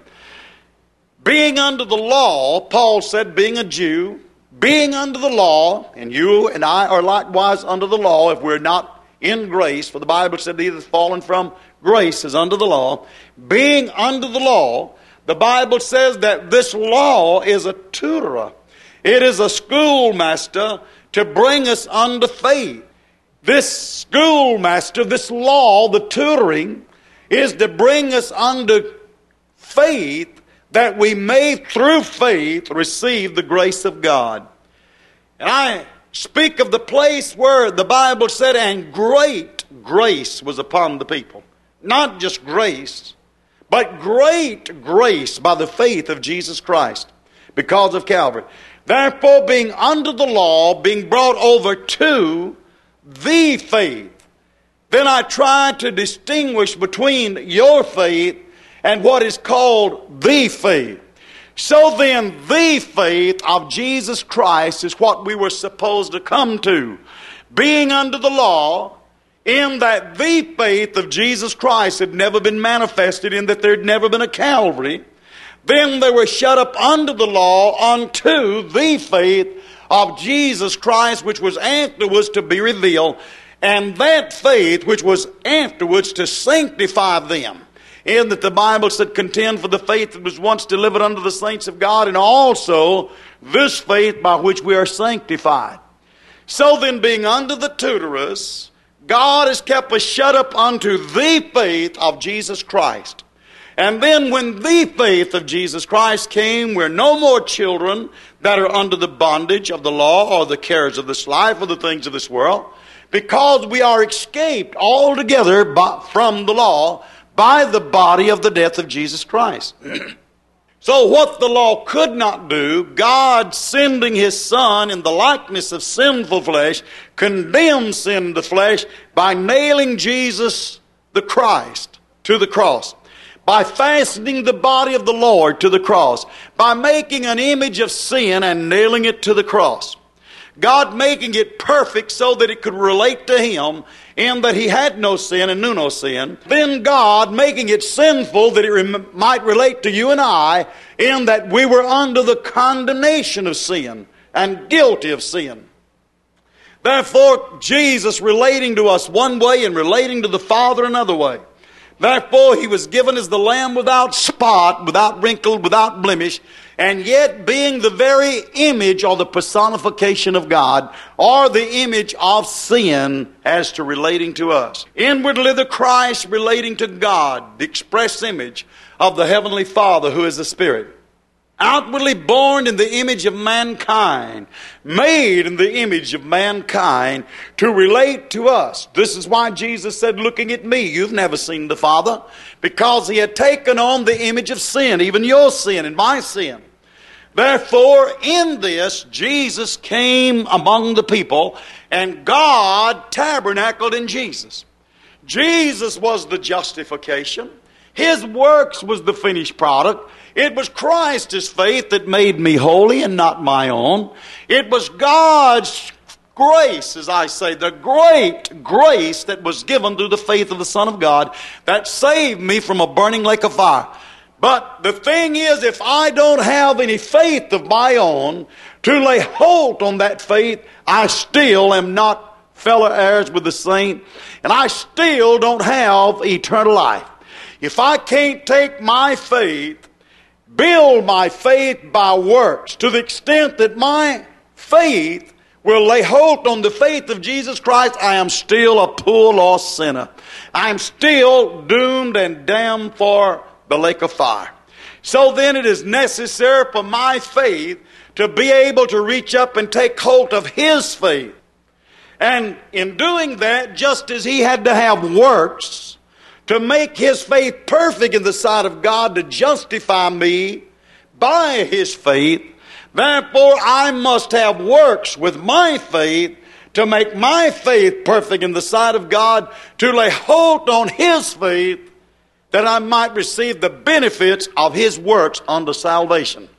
Speaker 1: Being under the law, Paul said, being a Jew, being under the law, and you and I are likewise under the law if we're not in grace, for the Bible said he that's fallen from grace is under the law. Being under the law, the Bible says that this law is a tutor. It is a schoolmaster to bring us unto faith. This schoolmaster, this law, the tutoring, is to bring us unto faith, that we may through faith receive the grace of God. And I speak of the place where the Bible said, and great grace was upon the people. Not just grace, but great grace by the faith of Jesus Christ, because of Calvary. Therefore, being under the law, being brought over to the faith, then I try to distinguish between your faith and what is called the faith. So then, the faith of Jesus Christ is what we were supposed to come to. Being under the law, in that the faith of Jesus Christ had never been manifested, in that there had never been a Calvary, then they were shut up under the law unto the faith of Jesus Christ, which was afterwards to be revealed, and that faith which was afterwards to sanctify them. In that the Bible said, contend for the faith that was once delivered unto the saints of God, and also this faith by which we are sanctified. So then, being under the tutoress, God has kept us shut up unto the faith of Jesus Christ. And then when the faith of Jesus Christ came, we're no more children that are under the bondage of the law or the cares of this life or the things of this world, because we are escaped altogether from the law by the body of the death of Jesus Christ. So what the law could not do, God, sending His Son in the likeness of sinful flesh, condemned sin in the flesh by nailing Jesus the Christ to the cross, by fastening the body of the Lord to the cross, by making an image of sin and nailing it to the cross. God making it perfect so that it could relate to Him in that He had no sin and knew no sin. Then God making it sinful that it might relate to you and I in that we were under the condemnation of sin and guilty of sin. Therefore, Jesus relating to us one way and relating to the Father another way. Therefore, He was given as the Lamb without spot, without wrinkle, without blemish, and yet being the very image or the personification of God, or the image of sin as to relating to us. Inwardly the Christ relating to God, the express image of the Heavenly Father who is the Spirit. Outwardly born in the image of mankind, made in the image of mankind to relate to us. This is why Jesus said, looking at me, you've never seen the Father, because He had taken on the image of sin, even your sin and my sin. Therefore, in this, Jesus came among the people, and God tabernacled in Jesus. Jesus was the justification. His works was the finished product. It was Christ's faith that made me holy and not my own. It was God's grace, as I say, the great grace that was given through the faith of the Son of God that saved me from a burning lake of fire. But the thing is, if I don't have any faith of my own to lay hold on that faith, I still am not fellow heirs with the saint, and I still don't have eternal life. If I can't take my faith, build my faith by works, to the extent that my faith will lay hold on the faith of Jesus Christ, I am still a poor lost sinner. I am still doomed and damned for the lake of fire. So then it is necessary for my faith to be able to reach up and take hold of His faith. And in doing that, just as He had to have works to make His faith perfect in the sight of God, to justify me by His faith, therefore I must have works with my faith to make my faith perfect in the sight of God, to lay hold on His faith, that I might receive the benefits of His works unto salvation.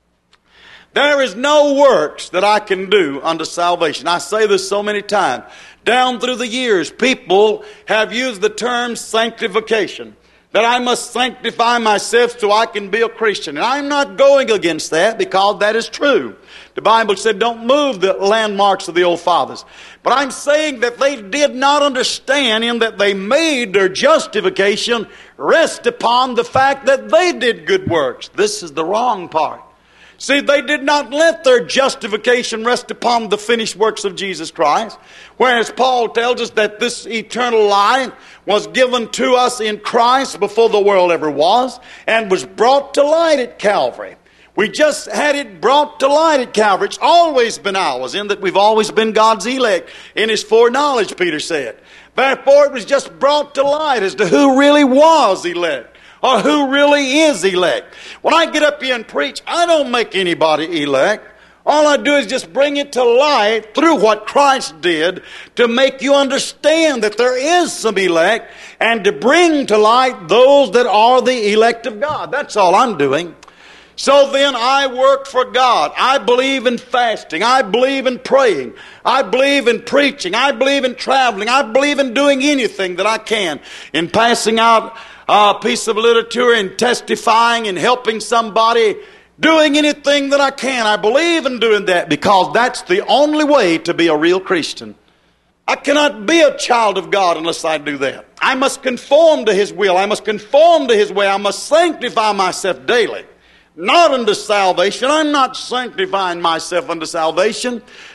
Speaker 1: There is no works that I can do unto salvation. I say this so many times. Down through the years, people have used the term sanctification, that I must sanctify myself so I can be a Christian. And I'm not going against that, because that is true. The Bible said, don't move the landmarks of the old fathers. But I'm saying that they did not understand in that they made their justification rest upon the fact that they did good works. This is the wrong part. See, they did not let their justification rest upon the finished works of Jesus Christ. Whereas Paul tells us that this eternal life was given to us in Christ before the world ever was, and was brought to light at Calvary. We just had it brought to light at Calvary. It's always been ours, in that we've always been God's elect in His foreknowledge, Peter said. Therefore, it was just brought to light as to who really was elect, or who really is elect. When I get up here and preach, I don't make anybody elect. All I do is just bring it to light through what Christ did to make you understand that there is some elect, and to bring to light those that are the elect of God. That's all I'm doing. So then I work for God. I believe in fasting. I believe in praying. I believe in preaching. I believe in traveling. I believe in doing anything that I can, in passing out a piece of literature, in testifying, in helping somebody, doing anything that I can. I believe in doing that, because that's the only way to be a real Christian. I cannot be a child of God unless I do that. I must conform to His will. I must conform to His way. I must sanctify myself daily. Not unto salvation. I'm not sanctifying myself unto salvation,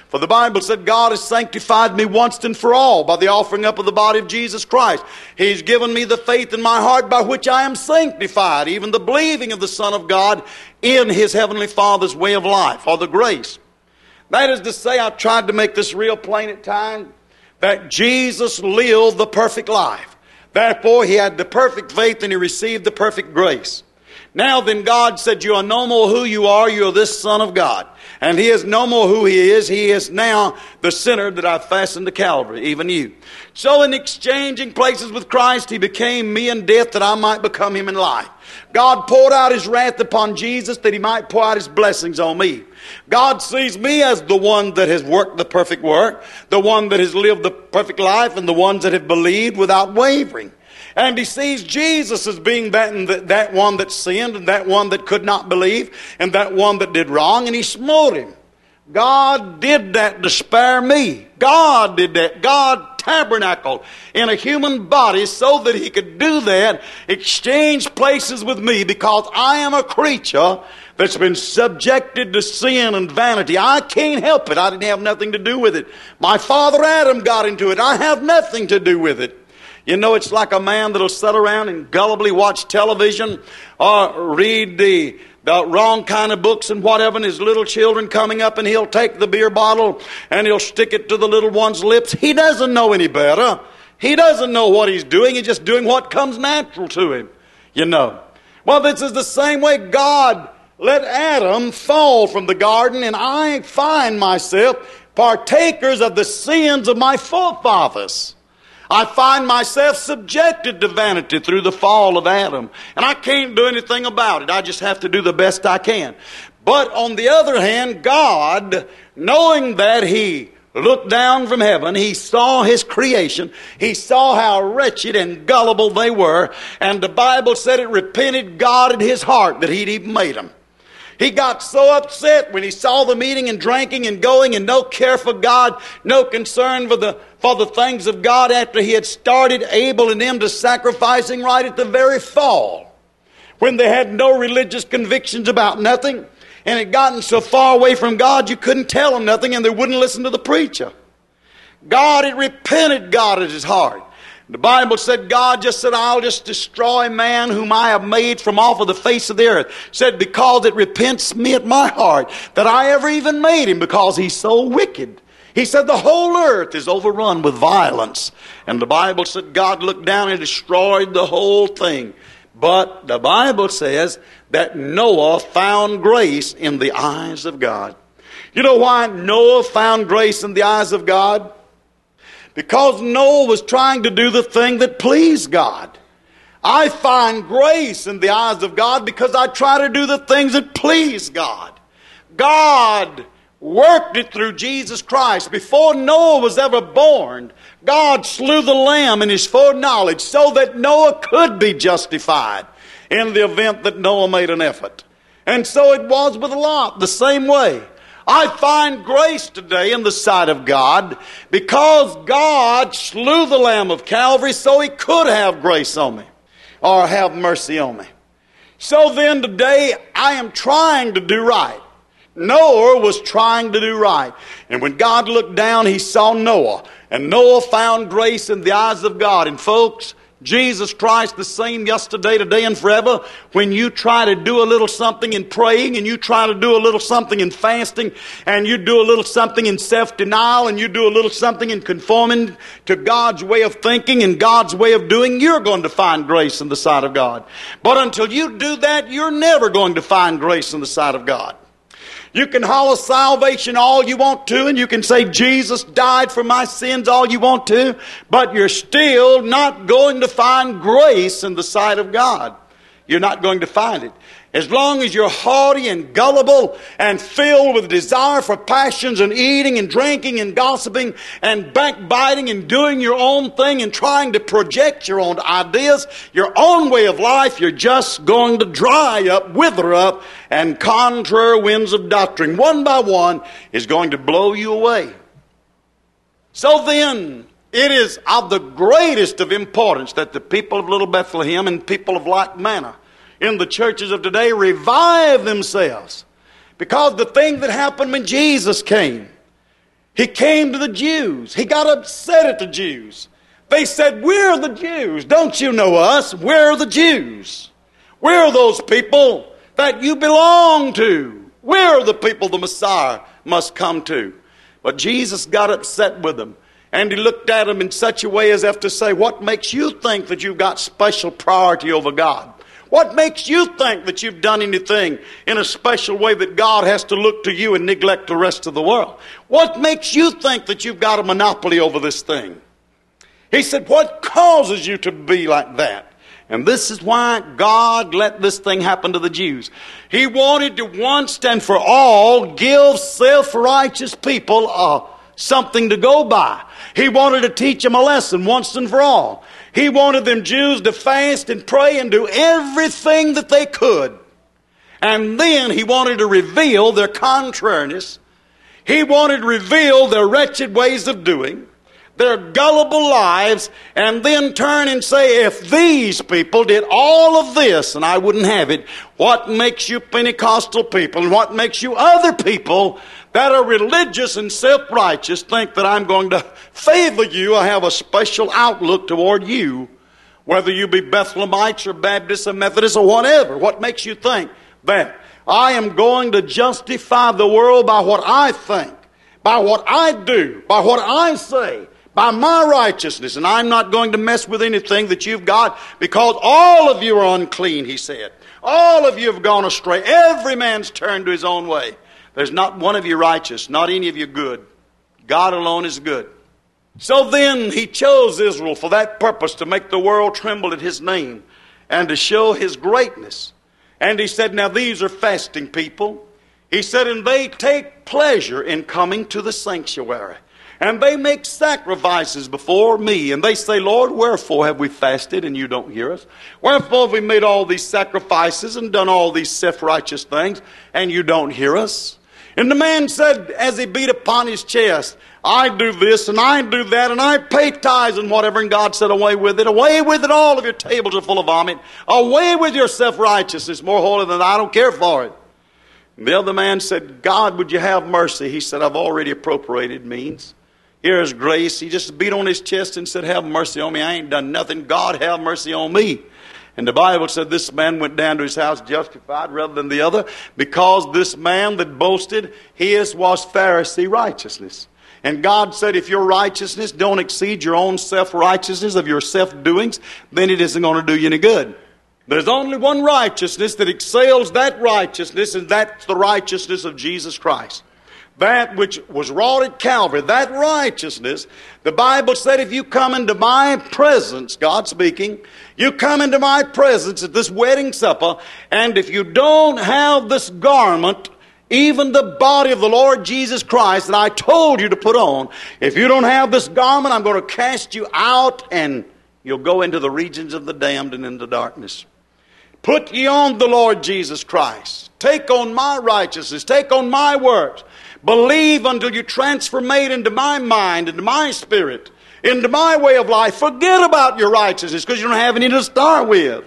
Speaker 1: For the Bible said, God has sanctified me once and for all by the offering up of the body of Jesus Christ. He's given me the faith in my heart by which I am sanctified, even the believing of the Son of God in His Heavenly Father's way of life, or the grace. That is to say, I've tried to make this real plain at times, that Jesus lived the perfect life. Therefore, He had the perfect faith and He received the perfect grace. Now then, God said, you are no more who you are, you are this Son of God. And He is no more who He is now the sinner that I've fastened to Calvary, even you. So in exchanging places with Christ, He became me in death that I might become Him in life. God poured out His wrath upon Jesus that He might pour out His blessings on me. God sees me as the one that has worked the perfect work, the one that has lived the perfect life, and the ones that have believed without wavering. And He sees Jesus as being that one that sinned, and that one that could not believe, and that one that did wrong, and He smote Him. God did that to spare me. God did that. God tabernacled in a human body so that He could do that, exchange places with me, because I am a creature that's been subjected to sin and vanity. I can't help it. I didn't have nothing to do with it. My father Adam got into it. I have nothing to do with it. You know, it's like a man that'll sit around and gullibly watch television or read the wrong kind of books and whatever, and his little children coming up, and he'll take the beer bottle and he'll stick it to the little one's lips. He doesn't know any better. He doesn't know what he's doing. He's just doing what comes natural to him, you know. Well, this is the same way God let Adam fall from the garden, and I find myself partakers of the sins of my forefathers. I find myself subjected to vanity through the fall of Adam. And I can't do anything about it. I just have to do the best I can. But on the other hand, God, knowing that He looked down from heaven, He saw His creation. He saw how wretched and gullible they were. And the Bible said it repented God in His heart that He'd even made them. He got so upset when He saw them eating and drinking and going, and no care for God, no concern for the things of God, after He had started Abel and them to sacrificing right at the very fall, when they had no religious convictions about nothing, and had gotten so far away from God you couldn't tell them nothing, and they wouldn't listen to the preacher. God had repented God at His heart. The Bible said God just said, I'll just destroy man whom I have made from off of the face of the earth. Said, because it repents me at my heart that I ever even made him, because he's so wicked. He said the whole earth is overrun with violence. And the Bible said God looked down and destroyed the whole thing. But the Bible says that Noah found grace in the eyes of God. You know why Noah found grace in the eyes of God? Because Noah was trying to do the thing that pleased God. I find grace in the eyes of God because I try to do the things that please God. God worked it through Jesus Christ. Before Noah was ever born, God slew the lamb in His foreknowledge so that Noah could be justified in the event that Noah made an effort. And so it was with Lot, the same way. I find grace today in the sight of God because God slew the Lamb of Calvary so He could have grace on me or have mercy on me. So then today I am trying to do right. Noah was trying to do right. And when God looked down, He saw Noah. And Noah found grace in the eyes of God. And folks, Jesus Christ the same yesterday, today, and forever. When you try to do a little something in praying, and you try to do a little something in fasting, and you do a little something in self-denial, and you do a little something in conforming to God's way of thinking and God's way of doing, you're going to find grace in the sight of God. But until you do that, you're never going to find grace in the sight of God. You can holler salvation all you want to, and you can say Jesus died for my sins all you want to, but you're still not going to find grace in the sight of God. You're not going to find it. As long as you're haughty and gullible and filled with desire for passions and eating and drinking and gossiping and backbiting and doing your own thing and trying to project your own ideas, your own way of life, you're just going to dry up, wither up, and contrary winds of doctrine, one by one, is going to blow you away. So then, it is of the greatest of importance that the people of Little Bethlehem and people of like manner in the churches of today revive themselves. Because the thing that happened when Jesus came, He came to the Jews. He got upset at the Jews. They said, we're the Jews. Don't you know us? We're the Jews. We're those people that you belong to. We're the people the Messiah must come to. But Jesus got upset with them. And he looked at them in such a way as if to say, what makes you think that you've got special priority over God? What makes you think that you've done anything in a special way that God has to look to you and neglect the rest of the world? What makes you think that you've got a monopoly over this thing? He said, what causes you to be like that? And this is why God let this thing happen to the Jews. He wanted to once and for all give self-righteous people something to go by. He wanted to teach them a lesson once and for all. He wanted them Jews to fast and pray and do everything that they could. And then he wanted to reveal their contrariness. He wanted to reveal their wretched ways of doing, their gullible lives, and then turn and say, if these people did all of this and I wouldn't have it, what makes you Pentecostal people and what makes you other people that are religious and self-righteous think that I'm going to favor you? I have a special outlook toward you, whether you be Bethlehemites or Baptists or Methodists or whatever. What makes you think that I am going to justify the world by what I think, by what I do, by what I say, by my righteousness, and I'm not going to mess with anything that you've got, because all of you are unclean, he said. All of you have gone astray. Every man's turned to his own way. There's not one of you righteous, not any of you good. God alone is good. So then he chose Israel for that purpose, to make the world tremble at his name and to show his greatness. And he said, now these are fasting people. He said, and they take pleasure in coming to the sanctuary. And they make sacrifices before me. And they say, Lord, wherefore have we fasted and you don't hear us? Wherefore have we made all these sacrifices and done all these self-righteous things and you don't hear us? And the man said, as he beat upon his chest, I do this and I do that and I pay tithes and whatever. And God said, away with it. Away with it. All of your tables are full of vomit. Away with your self-righteousness, more holy than I don't care for it. And the other man said, God, would you have mercy? He said, I've already appropriated means. Here's grace. He just beat on his chest and said, have mercy on me. I ain't done nothing. God, have mercy on me. And the Bible said this man went down to his house justified rather than the other, because this man that boasted, his was Pharisee righteousness. And God said, if your righteousness don't exceed your own self-righteousness of your self-doings, then it isn't going to do you any good. There's only one righteousness that excels that righteousness, and that's the righteousness of Jesus Christ. That which was wrought at Calvary, that righteousness, the Bible said, if you come into my presence, God speaking, you come into my presence at this wedding supper, and if you don't have this garment, even the body of the Lord Jesus Christ that I told you to put on, if you don't have this garment, I'm going to cast you out and you'll go into the regions of the damned and into darkness. Put ye on the Lord Jesus Christ. Take on my righteousness. Take on my works. Believe until you transformate into my mind, into my spirit, into my way of life. Forget about your righteousness because you don't have any to start with.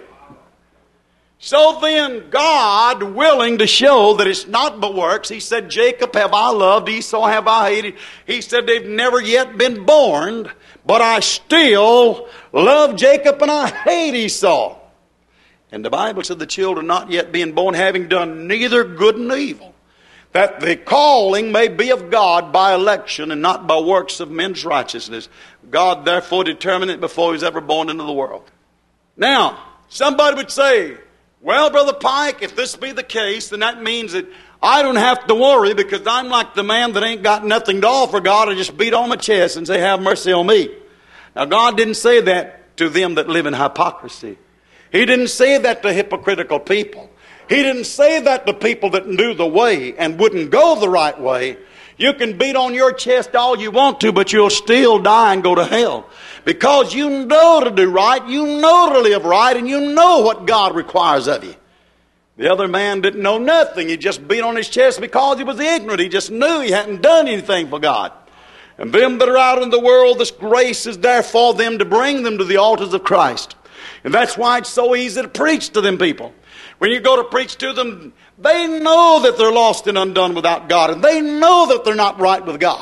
Speaker 1: So then, God, willing to show that it's not but works, he said, Jacob have I loved, Esau have I hated. He said, they've never yet been born, but I still love Jacob and I hate Esau. And the Bible said the children not yet being born, having done neither good nor evil, that the calling may be of God by election and not by works of men's righteousness. God therefore determined it before he was ever born into the world. Now, somebody would say, well, Brother Pike, if this be the case, then that means that I don't have to worry because I'm like the man that ain't got nothing to offer God. I just beat on my chest and say, have mercy on me. Now, God didn't say that to them that live in hypocrisy. He didn't say that to hypocritical people. He didn't say that to people that knew the way and wouldn't go the right way. You can beat on your chest all you want to, but you'll still die and go to hell. Because you know to do right, you know to live right, and you know what God requires of you. The other man didn't know nothing. He just beat on his chest because he was ignorant. He just knew he hadn't done anything for God. And them that are out in the world, this grace is there for them to bring them to the altars of Christ. And that's why it's so easy to preach to them people. When you go to preach to them, they know that they're lost and undone without God. And they know that they're not right with God.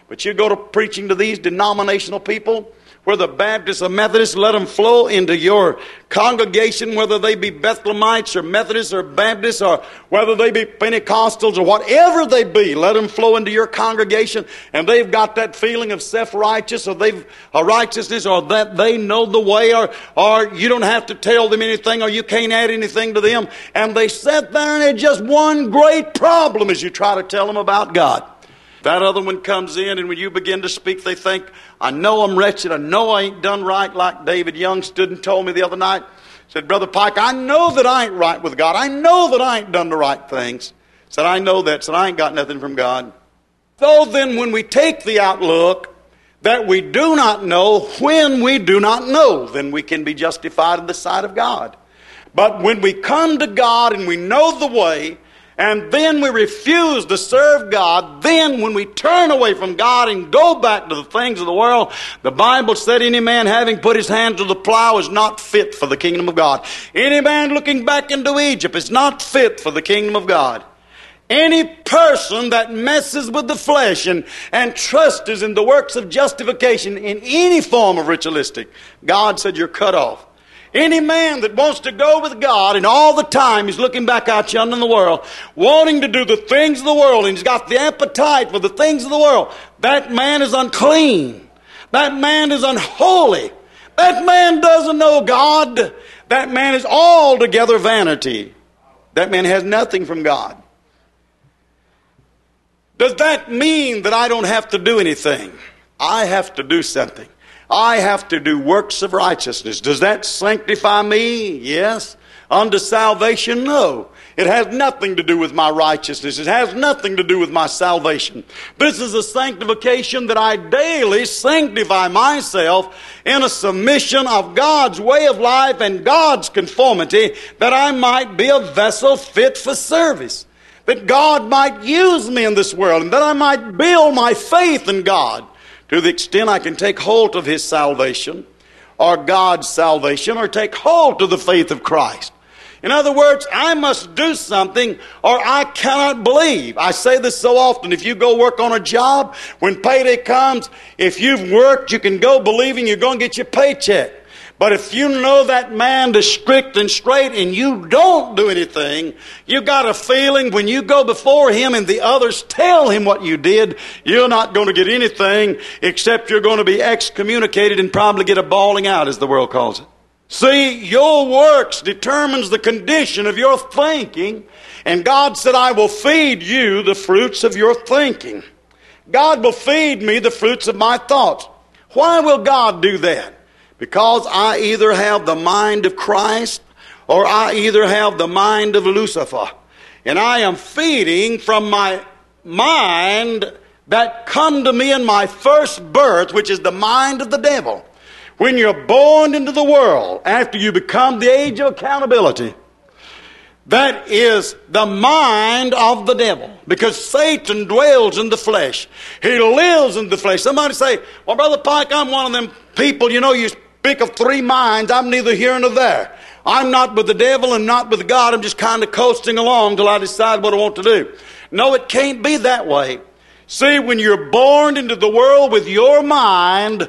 Speaker 1: But you go to preaching to these denominational people, whether Baptists or Methodists, let them flow into your congregation, whether they be Bethlehemites or Methodists or Baptists, or whether they be Pentecostals or whatever they be, let them flow into your congregation, and they've got that feeling of self-righteous, or they've a righteousness, or that they know the way, or you don't have to tell them anything, or you can't add anything to them, and they sit there and it's just one great problem as you try to tell them about God. That other one comes in, and when you begin to speak, they think, I know I'm wretched. I know I ain't done right, like David Young stood and told me the other night. Said, Brother Pike, I know that I ain't right with God. I know that I ain't done the right things. Said, I know that. Said, I ain't got nothing from God. So then when we take the outlook that we do not know when we do not know, then we can be justified in the sight of God. But when we come to God and we know the way, and then we refuse to serve God, then when we turn away from God and go back to the things of the world, the Bible said any man having put his hand to the plow is not fit for the kingdom of God. Any man looking back into Egypt is not fit for the kingdom of God. Any person that messes with the flesh and trusts in the works of justification in any form of ritualistic, God said you're cut off. Any man that wants to go with God and all the time he's looking back out yonder in the world, wanting to do the things of the world, and he's got the appetite for the things of the world, that man is unclean. That man is unholy. That man doesn't know God. That man is altogether vanity. That man has nothing from God. Does that mean that I don't have to do anything? I have to do something. I have to do works of righteousness. Does that sanctify me? Yes. Unto salvation? No. It has nothing to do with my righteousness. It has nothing to do with my salvation. This is a sanctification that I daily sanctify myself in a submission of God's way of life and God's conformity, that I might be a vessel fit for service. That God might use me in this world, and that I might build my faith in God to the extent I can take hold of His salvation, or God's salvation, or take hold of the faith of Christ. In other words, I must do something or I cannot believe. I say this so often. If you go work on a job, when payday comes, if you've worked, you can go believing you're going to get your paycheck. But if you know that man is strict and straight and you don't do anything, you got a feeling when you go before him and the others tell him what you did, you're not going to get anything except you're going to be excommunicated and probably get a bawling out, as the world calls it. See, your works determines the condition of your thinking, and God said, I will feed you the fruits of your thinking. God will feed me the fruits of my thoughts. Why will God do that? Because I either have the mind of Christ or I either have the mind of Lucifer. And I am feeding from my mind that come to me in my first birth, which is the mind of the devil. When you're born into the world, after you become the age of accountability, that is the mind of the devil. Because Satan dwells in the flesh. He lives in the flesh. Somebody say, well, Brother Pike, I'm one of them people, you speak of three minds. I'm neither here nor there. I'm not with the devil and not with God. I'm just kind of coasting along till I decide what I want to do. No, it can't be that way. See, when you're born into the world with your mind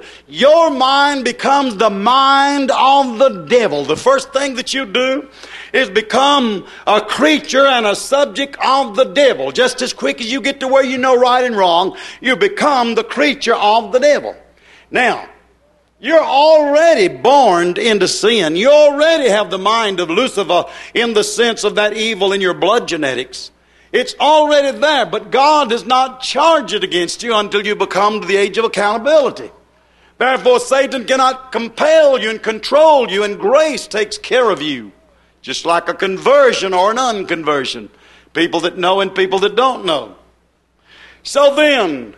Speaker 1: becomes the mind of the devil. The first thing that you do is become a creature and a subject of the devil. Just as quick as you get to where you know right and wrong, you become the creature of the devil. Now, you're already born into sin. You already have the mind of Lucifer in the sense of that evil in your blood genetics. It's already there, but God does not charge it against you until you become to the age of accountability. Therefore, Satan cannot compel you and control you, and grace takes care of you. Just like a conversion or an unconversion. People that know and people that don't know. So then,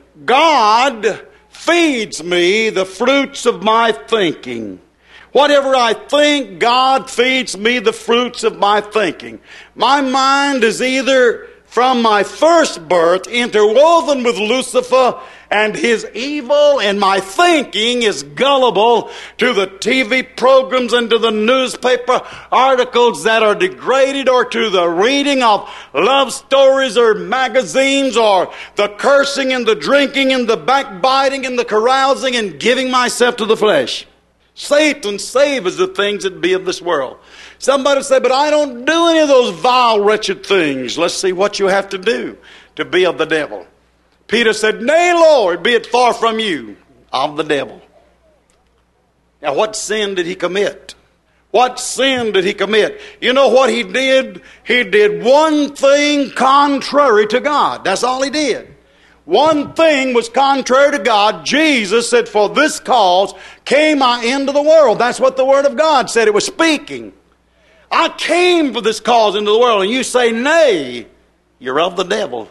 Speaker 1: God feeds me the fruits of my thinking. Whatever I think, God feeds me the fruits of my thinking. My mind is either from my first birth, interwoven with Lucifer and his evil, and my thinking is gullible to the TV programs and to the newspaper articles that are degraded, or to the reading of love stories or magazines, or the cursing and the drinking and the backbiting and the carousing and giving myself to the flesh. Satan savors the things that be of this world. Somebody say, but I don't do any of those vile, wretched things. Let's see what you have to do to be of the devil. Peter said, nay, Lord, be it far from you, of the devil. Now, what sin did he commit? What sin did he commit? You know what he did? He did one thing contrary to God. That's all he did. One thing was contrary to God. Jesus said, for this cause came I into the world. That's what the Word of God said. It was speaking. I came for this cause into the world. And you say, nay, you're of the devil.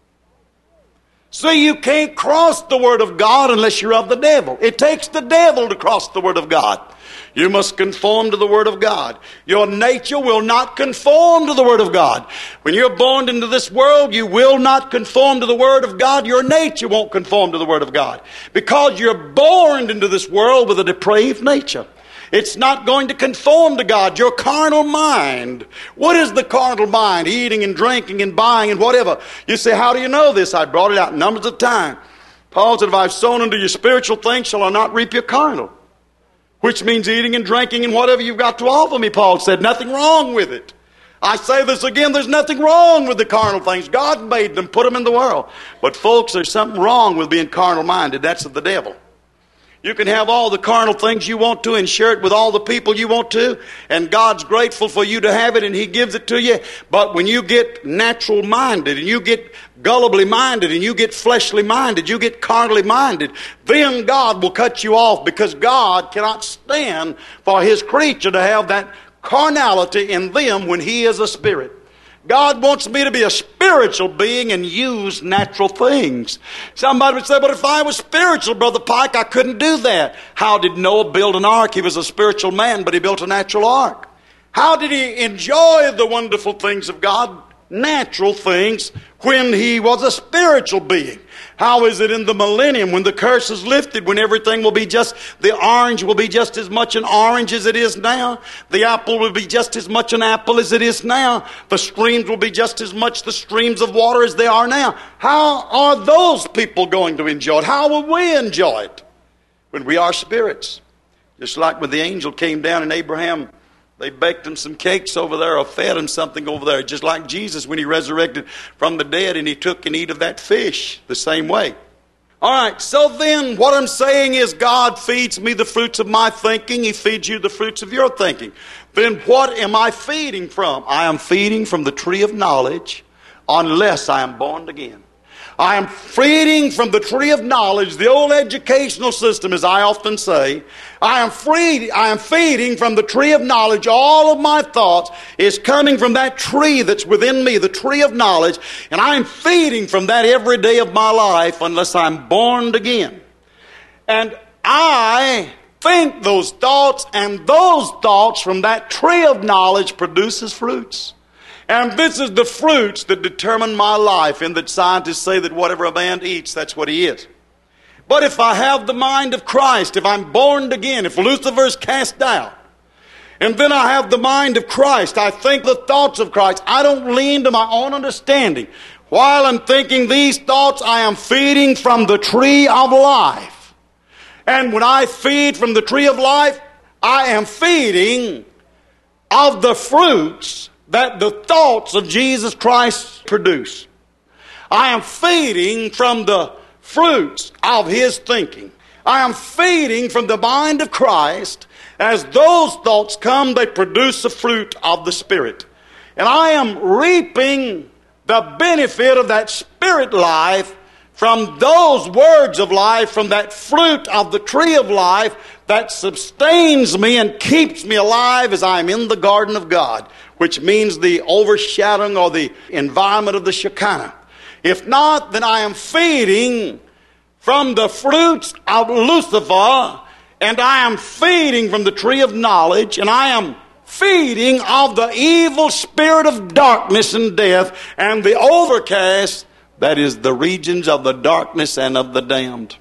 Speaker 1: See, you can't cross the Word of God unless you're of the devil. It takes the devil to cross the Word of God. You must conform to the Word of God. Your nature will not conform to the Word of God. When you're born into this world, you will not conform to the Word of God. Your nature won't conform to the Word of God. Because you're born into this world with a depraved nature. It's not going to conform to God. Your carnal mind. What is the carnal mind? Eating and drinking and buying and whatever. You say, how do you know this? I brought it out numbers of times. Paul said, if I've sown unto you spiritual things, shall I not reap your carnal? Which means eating and drinking and whatever you've got to offer me, Paul said. Nothing wrong with it. I say this again, there's nothing wrong with the carnal things. God made them, put them in the world. But folks, there's something wrong with being carnal minded. That's of the devil. You can have all the carnal things you want to and share it with all the people you want to, and God's grateful for you to have it and He gives it to you. But when you get natural minded and you get gullibly minded and you get fleshly minded, you get carnally minded, then God will cut you off, because God cannot stand for His creature to have that carnality in them when He is a spirit. God wants me to be a spiritual being and use natural things. Somebody would say, but if I was spiritual, Brother Pike, I couldn't do that. How did Noah build an ark? He was a spiritual man, but he built a natural ark. How did he enjoy the wonderful things of God? Natural things, when he was a spiritual being. How is it in the millennium, when the curse is lifted, when everything will be just, the orange will be just as much an orange as it is now. The apple will be just as much an apple as it is now. The streams will be just as much the streams of water as they are now. How are those people going to enjoy it? How will we enjoy it? When we are spirits. Just like when the angel came down and Abraham, they baked him some cakes over there or fed him something over there. Just like Jesus when He resurrected from the dead and He took and eat of that fish the same way. All right, so then what I'm saying is God feeds me the fruits of my thinking. He feeds you the fruits of your thinking. Then what am I feeding from? I am feeding from the tree of knowledge unless I am born again. I am feeding from the tree of knowledge, the old educational system, as I often say. I am feeding from the tree of knowledge. All of my thoughts is coming from that tree that's within me, the tree of knowledge, and I am feeding from that every day of my life unless I'm born again. And I think those thoughts, and those thoughts from that tree of knowledge produces fruits. And this is the fruits that determine my life, and that scientists say that whatever a man eats, that's what he is. But if I have the mind of Christ, if I'm born again, if Lucifer is cast out, and then I have the mind of Christ, I think the thoughts of Christ, I don't lean to my own understanding. While I'm thinking these thoughts, I am feeding from the tree of life. And when I feed from the tree of life, I am feeding of the fruits that the thoughts of Jesus Christ produce. I am feeding from the fruits of His thinking. I am feeding from the mind of Christ. As those thoughts come, they produce the fruit of the Spirit. And I am reaping the benefit of that Spirit life from those words of life, from that fruit of the tree of life that sustains me and keeps me alive as I am in the garden of God, which means the overshadowing or the environment of the Shekinah. If not, then I am feeding from the fruits of Lucifer, and I am feeding from the tree of knowledge, and I am feeding of the evil spirit of darkness and death, and the overcast, that is the regions of the darkness and of the damned.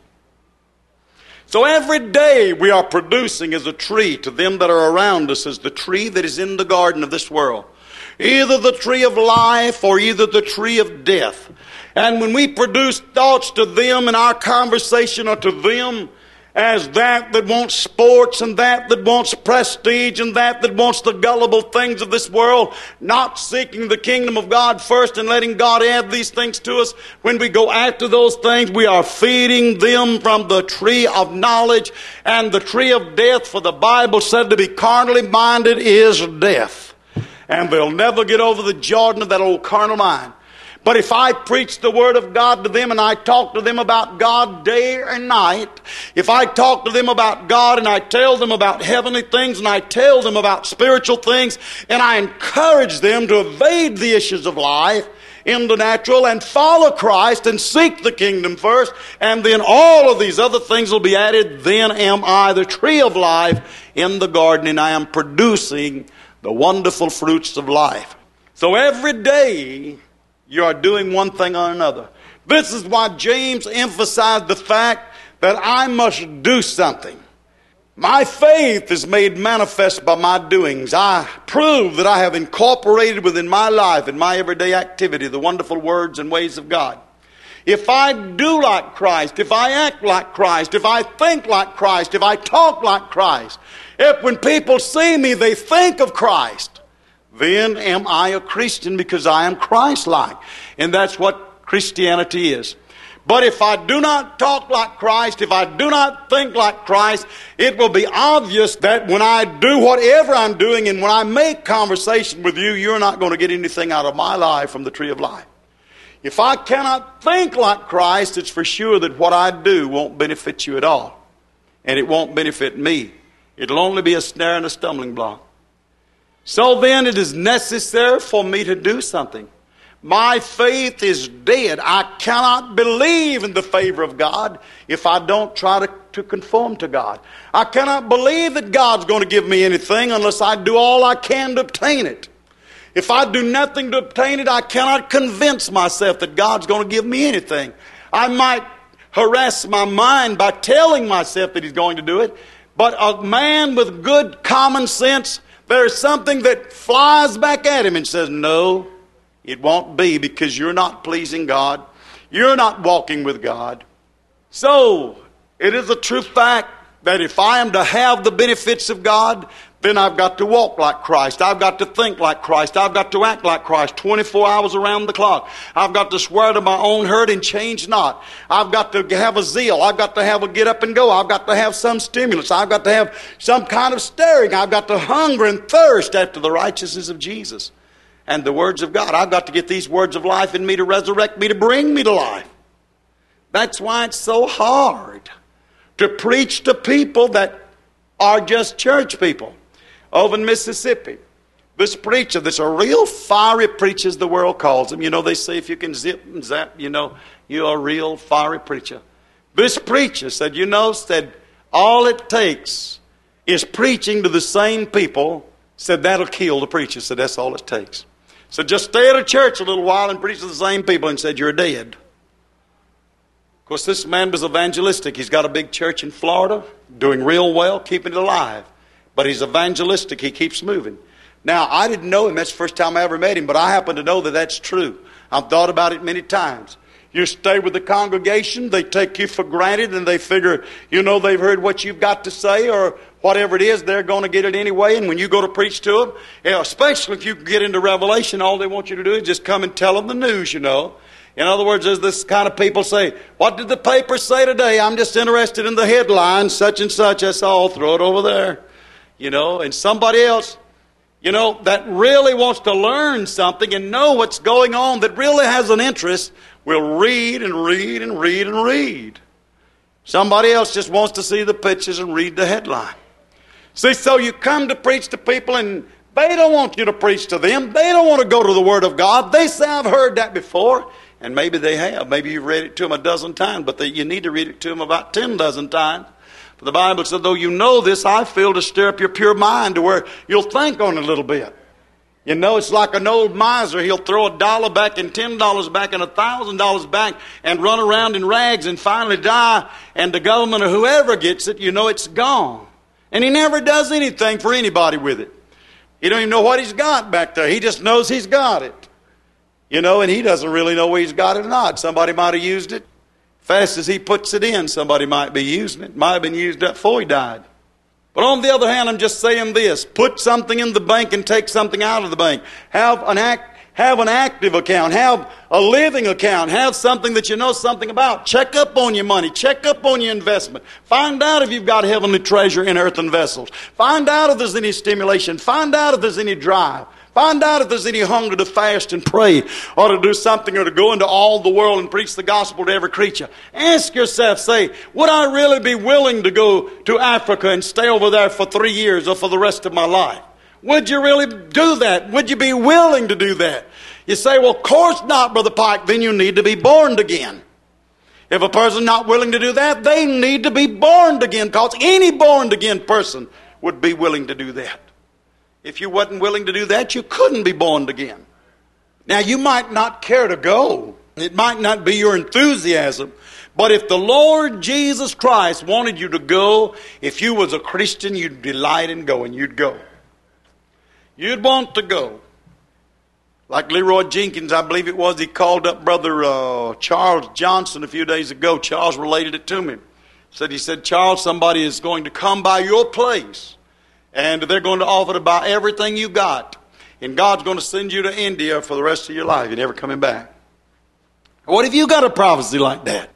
Speaker 1: So every day we are producing as a tree to them that are around us as the tree that is in the garden of this world. Either the tree of life or either the tree of death. And when we produce thoughts to them in our conversation or to them as that wants sports and that wants prestige and that wants the gullible things of this world, not seeking the kingdom of God first and letting God add these things to us, when we go after those things, we are feeding them from the tree of knowledge and the tree of death. For the Bible said to be carnally minded is death. And they'll never get over the Jordan of that old carnal mind. But if I preach the Word of God to them and I talk to them about God day and night, if I talk to them about God and I tell them about heavenly things and I tell them about spiritual things and I encourage them to evade the issues of life in the natural and follow Christ and seek the kingdom first, and then all of these other things will be added, then am I the tree of life in the garden, and I am producing the wonderful fruits of life. So every day you are doing one thing or another. This is why James emphasized the fact that I must do something. My faith is made manifest by my doings. I prove that I have incorporated within my life and my everyday activity the wonderful words and ways of God. If I do like Christ, if I act like Christ, if I think like Christ, if I talk like Christ, if when people see me they think of Christ, then am I a Christian, because I am Christ-like. And that's what Christianity is. But if I do not talk like Christ, if I do not think like Christ, it will be obvious that when I do whatever I'm doing and when I make conversation with you, you're not going to get anything out of my life from the tree of life. If I cannot think like Christ, it's for sure that what I do won't benefit you at all. And it won't benefit me. It'll only be a snare and a stumbling block. So then it is necessary for me to do something. My faith is dead. I cannot believe in the favor of God if I don't try to conform to God. I cannot believe that God's going to give me anything unless I do all I can to obtain it. If I do nothing to obtain it, I cannot convince myself that God's going to give me anything. I might harass my mind by telling myself that He's going to do it, but a man with good common sense, there's something that flies back at him and says, no, it won't be, because you're not pleasing God. You're not walking with God. So, it is a true fact that if I am to have the benefits of God, then I've got to walk like Christ. I've got to think like Christ. I've got to act like Christ 24 hours around the clock. I've got to swear to my own hurt and change not. I've got to have a zeal. I've got to have a get up and go. I've got to have some stimulus. I've got to have some kind of stirring. I've got to hunger and thirst after the righteousness of Jesus and the words of God. I've got to get these words of life in me to resurrect me, to bring me to life. That's why it's so hard to preach to people that are just church people. Over in Mississippi, this preacher, that's a real fiery preacher, as the world calls him. You know, they say if you can zip and zap, you know, you're a real fiery preacher. This preacher said, all it takes is preaching to the same people. Said that'll kill the preacher. Said that's all it takes. So just stay at a church a little while and preach to the same people, and said you're dead. Of course, this man was evangelistic. He's got a big church in Florida, doing real well, keeping it alive. But he's evangelistic. He keeps moving. Now, I didn't know him. That's the first time I ever met him. But I happen to know that that's true. I've thought about it many times. You stay with the congregation. They take you for granted. And they figure, they've heard what you've got to say. Or whatever it is, they're going to get it anyway. And when you go to preach to them, especially if you get into Revelation, all they want you to do is just come and tell them the news, In other words, there's this kind of people say, what did the paper say today? I'm just interested in the headline, such and such. That's all. Throw it over there. And somebody else, that really wants to learn something and know what's going on, that really has an interest, will read and read and read and read. Somebody else just wants to see the pictures and read the headline. See, so you come to preach to people and they don't want you to preach to them. They don't want to go to the Word of God. They say, I've heard that before. And maybe they have. Maybe you've read it to them a dozen times, but you need to read it to them about 10 dozen times For the Bible said, though you know this, I feel to stir up your pure mind to where you'll think on it a little bit. You know, it's like an old miser. He'll throw $1 back and $10 back and $1,000 back and run around in rags and finally die. And the government or whoever gets it, you know it's gone. And he never does anything for anybody with it. He don't even know what he's got back there. He just knows he's got it. You know, and he doesn't really know whether he's got it or not. Somebody might have used it. Fast as he puts it in, somebody might be using it. Might have been used up before he died. But on the other hand, I'm just saying this. Put something in the bank and take something out of the bank. Have an active account. Have a living account. Have something that you know something about. Check up on your money. Check up on your investment. Find out if you've got heavenly treasure in earthen vessels. Find out if there's any stimulation. Find out if there's any drive. Find out if there's any hunger to fast and pray or to do something or to go into all the world and preach the gospel to every creature. Ask yourself, say, would I really be willing to go to Africa and stay over there for 3 years or for the rest of my life? Would you really do that? Would you be willing to do that? You say, well, of course not, Brother Pike. Then you need to be born again. If a person's not willing to do that, they need to be born again, because any born again person would be willing to do that. If you wasn't willing to do that, you couldn't be born again. Now, you might not care to go. It might not be your enthusiasm. But if the Lord Jesus Christ wanted you to go, if you was a Christian, you'd delight in going. You'd go. You'd want to go. Like Leroy Jenkins, I believe it was, he called up Brother Charles Johnson a few days ago. Charles related it to me. He said, Charles, somebody is going to come by your place. And they're going to offer to buy everything you got. And God's going to send you to India for the rest of your life. You're never coming back. What if you got a prophecy like that?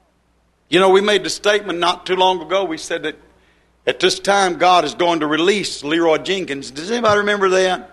Speaker 1: You know, we made the statement not too long ago. We said that at this time God is going to release Leroy Jenkins. Does anybody remember that?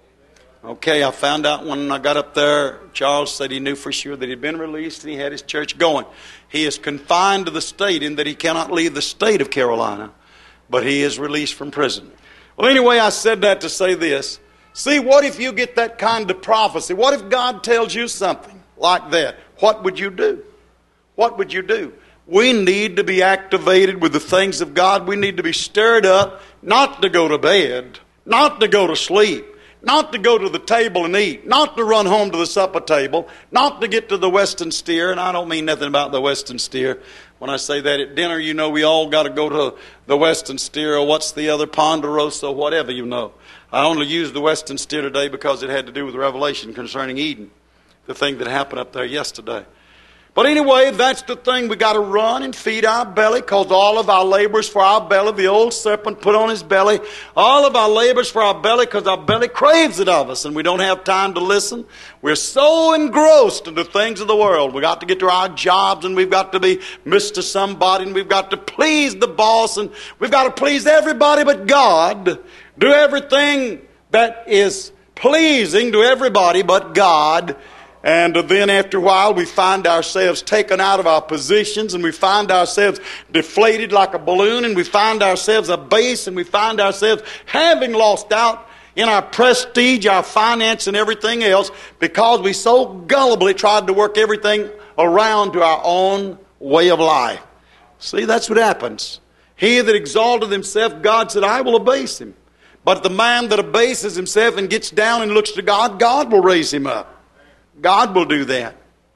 Speaker 1: Okay, I found out when I got up there, Charles said he knew for sure that he'd been released and he had his church going. He is confined to the state in that he cannot leave the state of Carolina, but he is released from prison. Well, anyway, I said that to say this. See, what if you get that kind of prophecy? What if God tells you something like that? What would you do? What would you do? We need to be activated with the things of God. We need to be stirred up, not to go to bed, not to go to sleep, not to go to the table and eat, not to run home to the supper table, not to get to the Western Steer. And I don't mean nothing about the Western Steer. When I say that at dinner, you know we all got to go to the Western Steer or what's the other, Ponderosa, whatever you know. I only used the Western Steer today because it had to do with Revelation concerning Eden, the thing that happened up there yesterday. But anyway, that's the thing. We got to run and feed our belly, because all of our labors for our belly, the old serpent put on his belly, all of our labors for our belly, because our belly craves it of us, and we don't have time to listen. We're so engrossed in the things of the world. We got to get to our jobs, and we've got to be Mr. Somebody, and we've got to please the boss, and we've got to please everybody but God. Do everything that is pleasing to everybody but God. And then after a while, we find ourselves taken out of our positions, and we find ourselves deflated like a balloon, and we find ourselves abased, and we find ourselves having lost out in our prestige, our finance, and everything else, because we so gullibly tried to work everything around to our own way of life. See, that's what happens. He that exalteth himself, God said, I will abase him. But the man that abases himself and gets down and looks to God, God will raise him up. God will do that.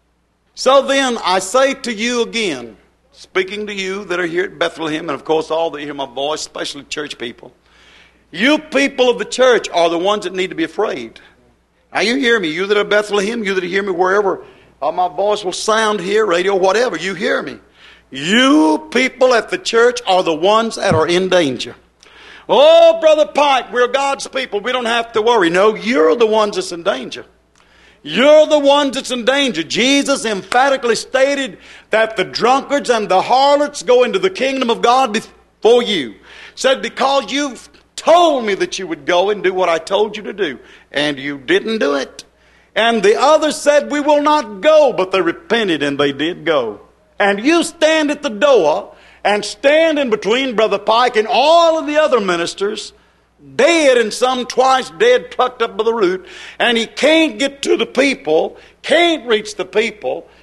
Speaker 1: So then, I say to you again, speaking to you that are here at Bethlehem, and of course all that hear my voice, especially church people, you people of the church are the ones that need to be afraid. Now you hear me, you that are Bethlehem, you that hear me wherever my voice will sound here, radio, whatever, you hear me. You people at the church are the ones that are in danger. Oh, Brother Pike, we're God's people, we don't have to worry. No, you're the ones that's in danger. You're the ones that's in danger. Jesus emphatically stated that the drunkards and the harlots go into the kingdom of God before you. Said, because you've told me that you would go and do what I told you to do, and you didn't do it. And the others said, we will not go, but they repented and they did go. And you stand at the door and stand in between Brother Pike and all of the other ministers, dead, and some twice dead, plucked up by the root, and he can't get to the people, can't reach the people,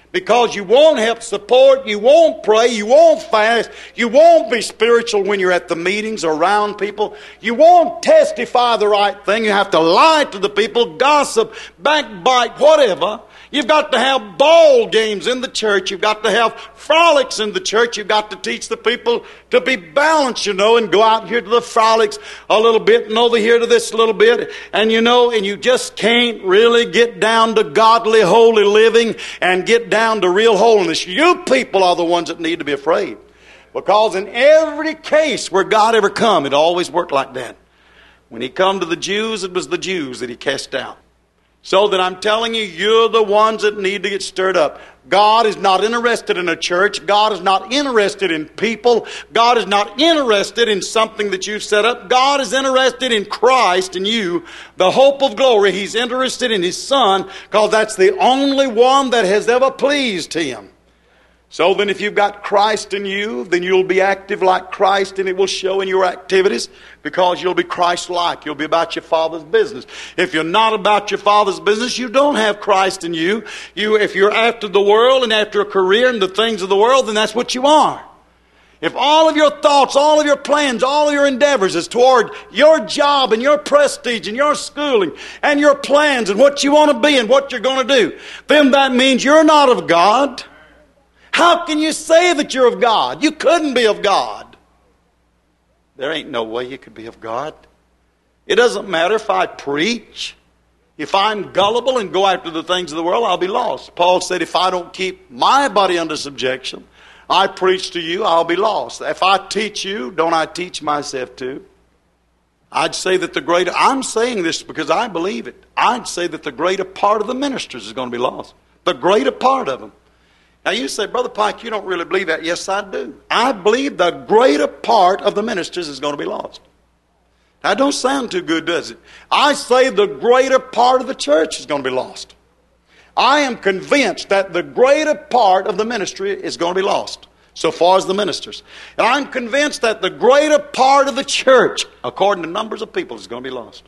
Speaker 1: Because you won't help support, you won't pray, you won't fast, you won't be spiritual when you're at the meetings or around people. You won't testify the right thing. You have to lie to the people, gossip, backbite, whatever. You've got to have ball games in the church. You've got to have frolics in the church. You've got to teach the people to be balanced, and go out here to the frolics a little bit and over here to this a little bit. And and you just can't really get down to godly, holy living and get down to real holiness. You people are the ones that need to be afraid. Because in every case where God ever come, it always worked like that. When He come to the Jews, it was the Jews that He cast out. So that I'm telling you, you're the ones that need to get stirred up. God is not interested in a church. God is not interested in people. God is not interested in something that you've set up. God is interested in Christ and you, the hope of glory. He's interested in His Son because that's the only one that has ever pleased Him. So then if you've got Christ in you, then you'll be active like Christ, and it will show in your activities because you'll be Christ-like. You'll be about your Father's business. If you're not about your Father's business, you don't have Christ in you. If you're after the world and after a career and the things of the world, then that's what you are. If all of your thoughts, all of your plans, all of your endeavors is toward your job and your prestige and your schooling and your plans and what you want to be and what you're going to do, then that means you're not of God. How can you say that you're of God? You couldn't be of God. There ain't no way you could be of God. It doesn't matter if I preach. If I'm gullible and go after the things of the world, I'll be lost. Paul said, if I don't keep my body under subjection, I preach to you, I'll be lost. If I teach you, don't I teach myself too? I'd say that I'm saying this because I believe it. I'd say that the greater part of the ministers is going to be lost. The greater part of them. Now you say, Brother Pike, you don't really believe that. Yes, I do. I believe the greater part of the ministers is going to be lost. That don't sound too good, does it? I say the greater part of the church is going to be lost. I am convinced that the greater part of the ministry is going to be lost, so far as the ministers. And I'm convinced that the greater part of the church, according to numbers of people, is going to be lost.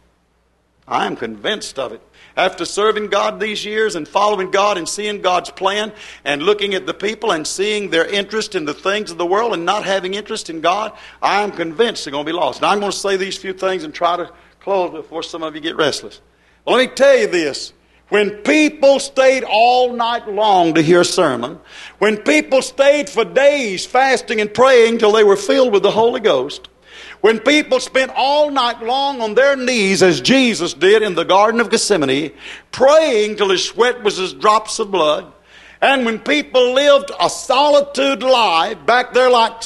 Speaker 1: I am convinced of it. After serving God these years and following God and seeing God's plan and looking at the people and seeing their interest in the things of the world and not having interest in God, I am convinced they're going to be lost. Now I'm going to say these few things and try to close before some of you get restless. Well, let me tell you this. When people stayed all night long to hear a sermon, when people stayed for days fasting and praying till they were filled with the Holy Ghost, when people spent all night long on their knees, as Jesus did in the Garden of Gethsemane, praying till his sweat was as drops of blood, and when people lived a solitude life back there like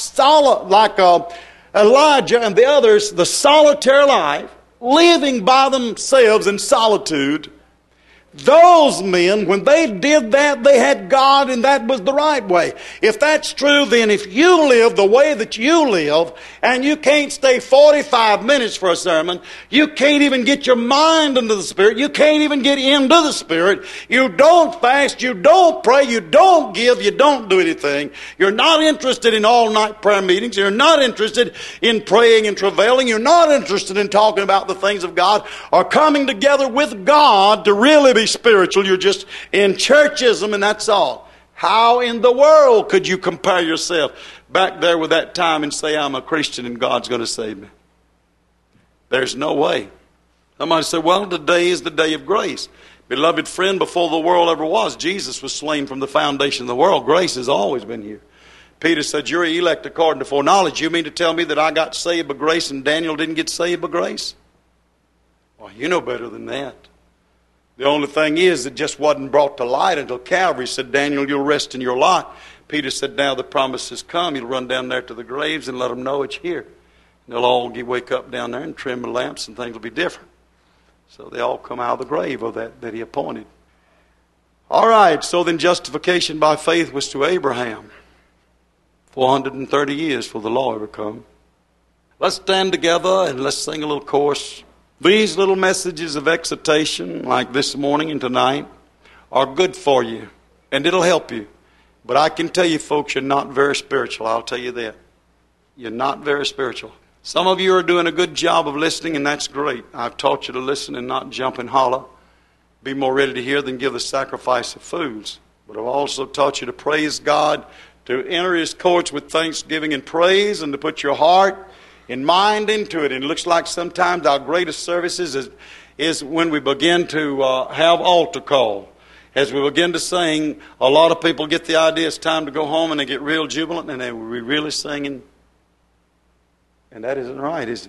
Speaker 1: Elijah and the others, the solitary life, living by themselves in solitude, those men, when they did that, they had God, and that was the right way. If that's true, then if you live the way that you live, and you can't stay 45 minutes for a sermon, you can't even get your mind into the Spirit, you can't even get into the Spirit, you don't fast, you don't pray, you don't give, you don't do anything, you're not interested in all-night prayer meetings, you're not interested in praying and travailing, you're not interested in talking about the things of God, or coming together with God to really be spiritual. You're just in churchism, and that's all. How in the world could you compare yourself back there with that time and say, I'm a Christian and God's going to save me? There's no way. Somebody say, well, today is the day of grace. Beloved friend, before the world ever was, Jesus was slain from the foundation of the world. Grace has always been here. Peter said, you're elect according to foreknowledge. You mean to tell me that I got saved by grace and Daniel didn't get saved by grace? Well, you know better than that. The only thing is, it just wasn't brought to light until Calvary said, Daniel, you'll rest in your lot. Peter said, now the promise has come. You'll run down there to the graves and let them know it's here. And they'll all wake up down there and trim the lamps and things will be different. So they all come out of the grave of that he appointed. All right, so then justification by faith was to Abraham. 430 years for the law ever come. Let's stand together and let's sing a little chorus. These little messages of exhortation, like this morning and tonight, are good for you, and it'll help you. But I can tell you, folks, you're not very spiritual. I'll tell you that. You're not very spiritual. Some of you are doing a good job of listening, and that's great. I've taught you to listen and not jump and holler. Be more ready to hear than give the sacrifice of fools. But I've also taught you to praise God, to enter His courts with thanksgiving and praise, and to put your heart and mind into it. And it looks like sometimes our greatest services is when we begin to have altar call. As we begin to sing, a lot of people get the idea it's time to go home, and they get real jubilant, and they're really singing. And that isn't right, is it?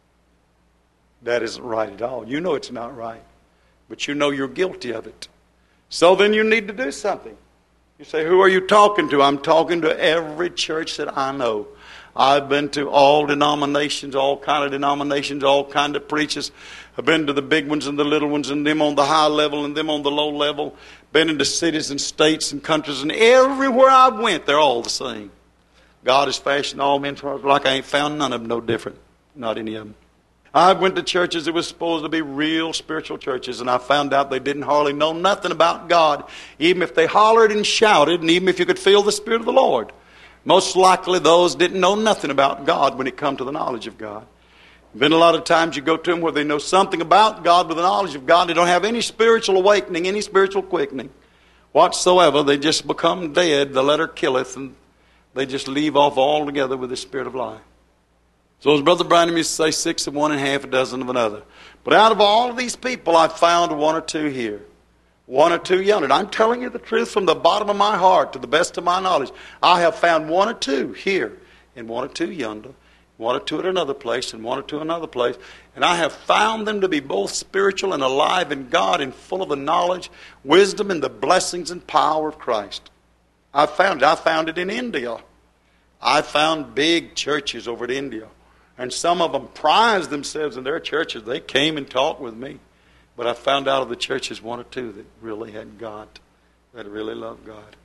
Speaker 1: That isn't right at all. You know it's not right. But you know you're guilty of it. So then you need to do something. You say, who are you talking to? I'm talking to every church that I know. I've been to all denominations, all kind of denominations, all kind of preachers. I've been to the big ones and the little ones, and them on the high level and them on the low level. Been into cities and states and countries, and everywhere I went, they're all the same. God has fashioned all men's hearts like I ain't found none of them no different. Not any of them. I went to churches that were supposed to be real spiritual churches, and I found out they didn't hardly know nothing about God, even if they hollered and shouted, and even if you could feel the Spirit of the Lord. Most likely those didn't know nothing about God when it come to the knowledge of God. Been a lot of times you go to them where they know something about God with the knowledge of God. They don't have any spiritual awakening, any spiritual quickening whatsoever. They just become dead. The letter killeth, and they just leave off altogether with the spirit of life. So as Brother Branham used to say, 6 of one and half a dozen of another. But out of all of these people, I found one or two here. One or two yonder. And I'm telling you the truth from the bottom of my heart, to the best of my knowledge. I have found one or two here, and one or two yonder, one or two at another place, and one or two another place. And I have found them to be both spiritual and alive in God, and full of the knowledge, wisdom, and the blessings and power of Christ. I found it. I found it in India. I found big churches over in India. And some of them prized themselves in their churches. They came and talked with me. But I found out of the churches one or two that really had God, that really loved God.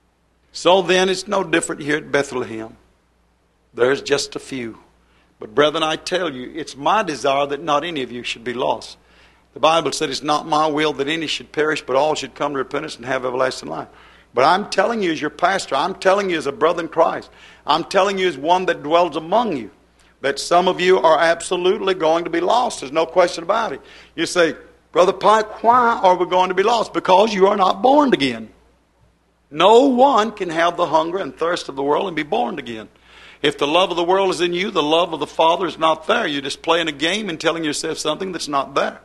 Speaker 1: So then it's no different here at Bethlehem. There's just a few. But brethren, I tell you, it's my desire that not any of you should be lost. The Bible said it's not my will that any should perish, but all should come to repentance and have everlasting life. But I'm telling you as your pastor, I'm telling you as a brother in Christ, I'm telling you as one that dwells among you, that some of you are absolutely going to be lost. There's no question about it. You say, Brother Pike, why are we going to be lost? Because you are not born again. No one can have the hunger and thirst of the world and be born again. If the love of the world is in you, the love of the Father is not there. You're just playing a game and telling yourself something that's not there.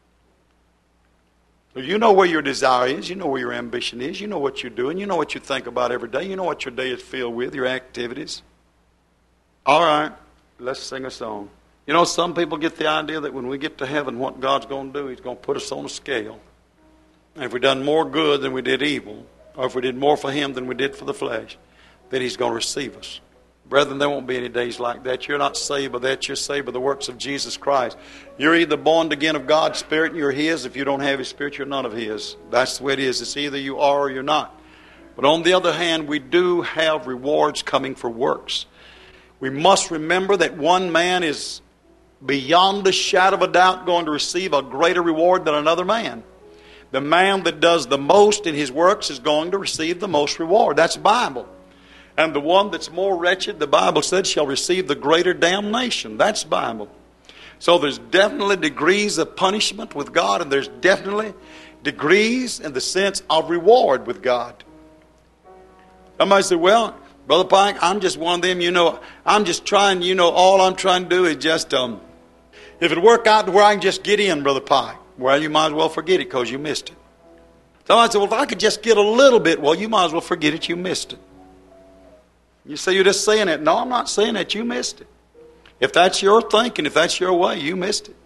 Speaker 1: So you know where your desire is. You know where your ambition is. You know what you're doing. You know what you think about every day. You know what your day is filled with, your activities. All right, let's sing a song. You know, some people get the idea that when we get to heaven, what God's going to do, He's going to put us on a scale. And if we've done more good than we did evil, or if we did more for Him than we did for the flesh, then He's going to receive us. Brethren, there won't be any days like that. You're not saved by that. You're saved by the works of Jesus Christ. You're either born again of God's Spirit and you're His. If you don't have His Spirit, you're none of His. That's the way it is. It's either you are or you're not. But on the other hand, we do have rewards coming for works. We must remember that one man is beyond a shadow of a doubt going to receive a greater reward than another man. The man that does the most in his works is going to receive the most reward. That's the Bible. And the one that's more wretched, the Bible said, shall receive the greater damnation. That's the Bible. So there's definitely degrees of punishment with God, and there's definitely degrees in the sense of reward with God. Somebody said, well, Brother Pike, I'm just one of them, I'm just trying, all I'm trying to do is just, if it work out to where I can just get in, Brother Pike, well, you might as well forget it because you missed it. Somebody said, well, if I could just get a little bit, well, you might as well forget it, you missed it. You say you're just saying it. No, I'm not saying that. You missed it. If that's your thinking, if that's your way, you missed it.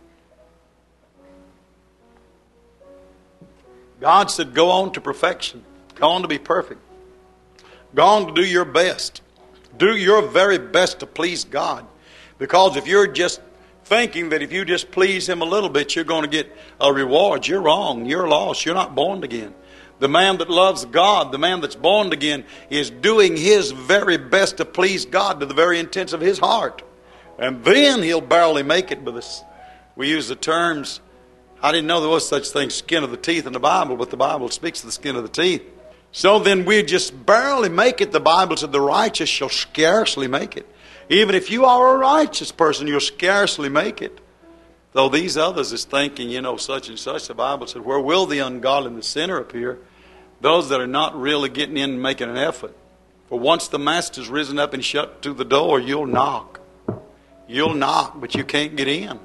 Speaker 1: God said, go on to perfection. Go on to be perfect. Go on to do your best. Do your very best to please God. Because if you're just thinking that if you just please Him a little bit, you're going to get a reward, you're wrong. You're lost. You're not born again. The man that loves God, the man that's born again, is doing his very best to please God to the very intents of his heart. And then he'll barely make it with us. We use the terms, I didn't know there was such thing, skin of the teeth in the Bible, but the Bible speaks of the skin of the teeth. So then we just barely make it. The Bible said the righteous shall scarcely make it. Even if you are a righteous person, you'll scarcely make it. Though these others is thinking, such and such. The Bible said, where will the ungodly and the sinner appear? Those that are not really getting in and making an effort. For once the master's risen up and shut to the door, you'll knock. You'll knock, but you can't get in.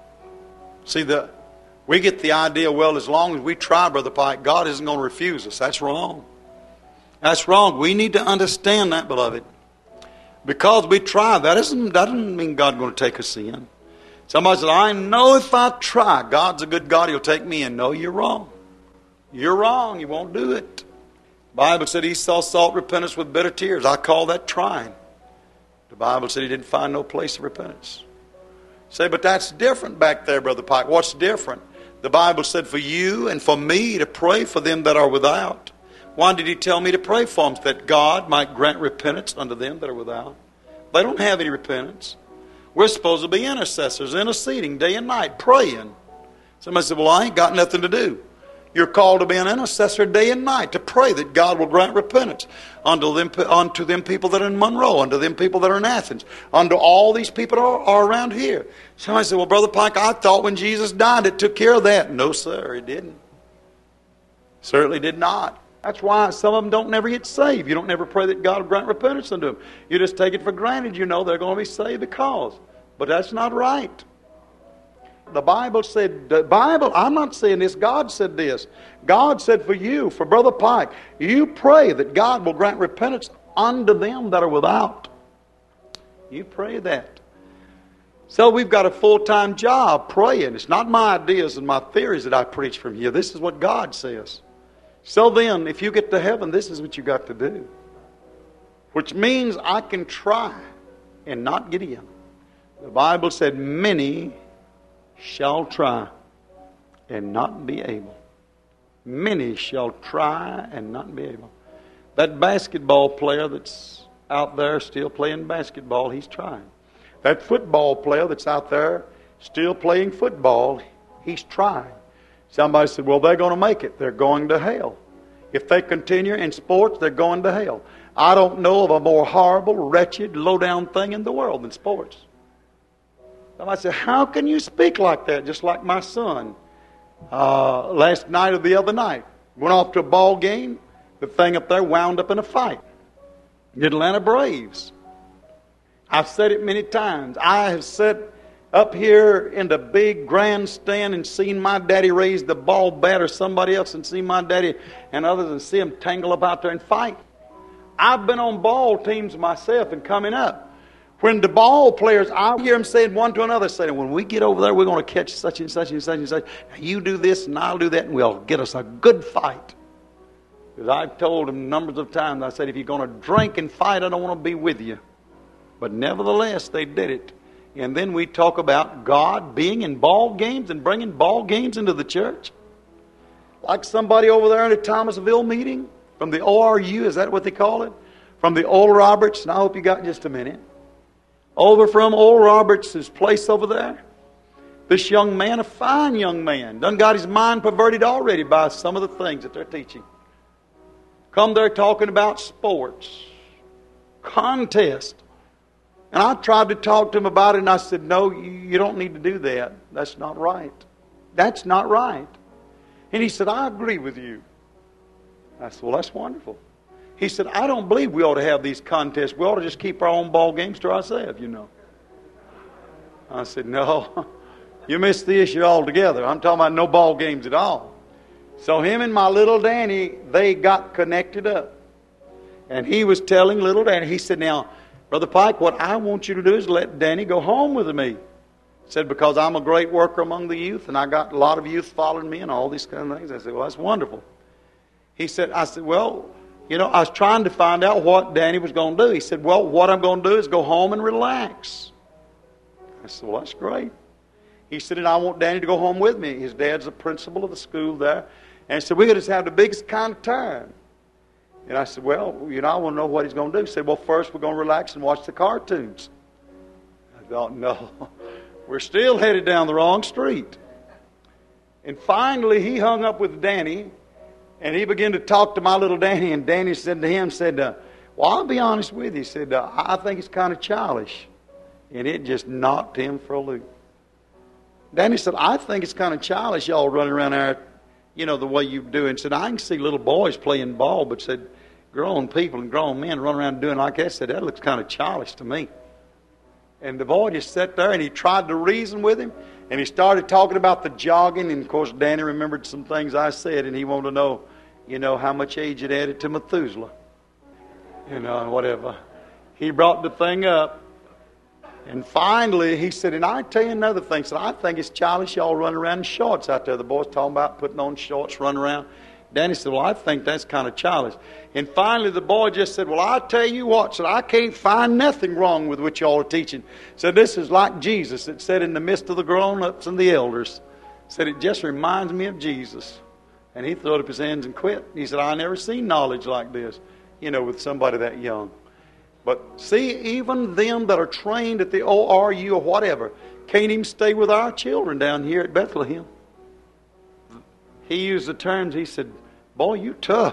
Speaker 1: See, we get the idea, well, as long as we try, Brother Pike, God isn't going to refuse us. That's wrong. That's wrong. We need to understand that, beloved. Because we try, that doesn't mean God's going to take us in. Somebody said, I know if I try, God's a good God, He'll take me in. No, you're wrong. You're wrong. You won't do it. The Bible said Esau sought repentance with bitter tears. I call that trying. The Bible said he didn't find no place of repentance. Say, but that's different back there, Brother Pike. What's different? The Bible said for you and for me to pray for them that are without. Why did He tell me to pray for them? That God might grant repentance unto them that are without. They don't have any repentance. We're supposed to be intercessors, interceding day and night, praying. Somebody said, well, I ain't got nothing to do. You're called to be an intercessor day and night, to pray that God will grant repentance unto them people that are in Monroe, unto them people that are in Athens, unto all these people that are around here. Somebody said, well, Brother Pike, I thought when Jesus died it took care of that. No, sir, it didn't. Certainly did not. That's why some of them don't never get saved. You don't never pray that God will grant repentance unto them. You just take it for granted, you know, they're going to be saved because. But that's not right. The Bible said, I'm not saying this, God said this. God said for you, for Brother Pike, you pray that God will grant repentance unto them that are without. You pray that. So we've got a full-time job praying. It's not my ideas and my theories that I preach from here. This is what God says. So then, if you get to heaven, this is what you got to do. Which means I can try and not get in. The Bible said many shall try and not be able. Many shall try and not be able. That basketball player that's out there still playing basketball, he's trying. That football player that's out there still playing football, he's trying. Somebody said, well, they're going to make it. They're going to hell. If they continue in sports, they're going to hell. I don't know of a more horrible, wretched, low-down thing in the world than sports. Somebody said, how can you speak like that? Just like my son. Last night or the other night. Went off to a ball game. The thing up there wound up in a fight. The Atlanta Braves. I've said it many times. I have sat up here in the big grandstand and seen my daddy raise the ball bat or somebody else and see my daddy and others and see them tangle up out there and fight. I've been on ball teams myself and coming up. When the ball players, I hear them saying one to another, saying, when we get over there, we're going to catch such and such and such and such. Now you do this and I'll do that and we'll get us a good fight. Because I've told them numbers of times, I said, if you're going to drink and fight, I don't want to be with you. But nevertheless, they did it. And then we talk about God being in ball games and bringing ball games into the church. Like somebody over there in a Thomasville meeting from the ORU, is that what they call it? From the Oral Roberts, and I hope you got just a minute. Over from Oral Roberts' place over there. This young man, a fine young man, done got his mind perverted already by some of the things that they're teaching. Come there talking about sports, contest. And I tried to talk to him about it, and I said, no, you don't need to do that. That's not right. That's not right. And he said, I agree with you. I said, well, that's wonderful. He said, I don't believe we ought to have these contests. We ought to just keep our own ball games to ourselves, you know. I said, no, you missed the issue altogether. I'm talking about no ball games at all. So him and my little Danny, they got connected up. And he was telling little Danny, he said, now, Brother Pike, what I want you to do is let Danny go home with me. He said, because I'm a great worker among the youth, and I got a lot of youth following me and all these kind of things. I said, well, that's wonderful. He said, I said, well, you know, I was trying to find out what Danny was going to do. He said, well, what I'm going to do is go home and relax. I said, well, that's great. He said, and I want Danny to go home with me. His dad's the principal of the school there. And he said, we're going to just have the biggest kind of time. And I said, well, you know, I want to know what he's going to do. He said, well, first we're going to relax and watch the cartoons. I thought, no, we're still headed down the wrong street. And finally, he hung up with Danny. And he began to talk to my little Danny, and Danny said to him, well, I'll be honest with you. He said, I think it's kind of childish. And it just knocked him for a loop. Danny said, I think it's kind of childish, y'all running around there, you know, the way you do it. And said, I can see little boys playing ball, but said, grown people and grown men running around doing like that. Said, that looks kind of childish to me. And the boy just sat there and he tried to reason with him. And he started talking about the jogging. And of course, Danny remembered some things I said. And he wanted to know, you know, how much age it added to Methuselah. You know, and whatever. He brought the thing up. And finally, he said, and I tell you another thing. He said, I think it's childish y'all running around in shorts out there. The boys talking about putting on shorts, running around. Danny said, well, I think that's kind of childish. And finally, the boy just said, well, I tell you what. Said, I can't find nothing wrong with what y'all are teaching. Said, this is like Jesus. It said in the midst of the grown-ups and the elders. Said, it just reminds me of Jesus. And he threw up his hands and quit. He said, I never seen knowledge like this, you know, with somebody that young. But see, even them that are trained at the ORU or whatever can't even stay with our children down here at Bethlehem. He used the terms, he said, boy, you tough.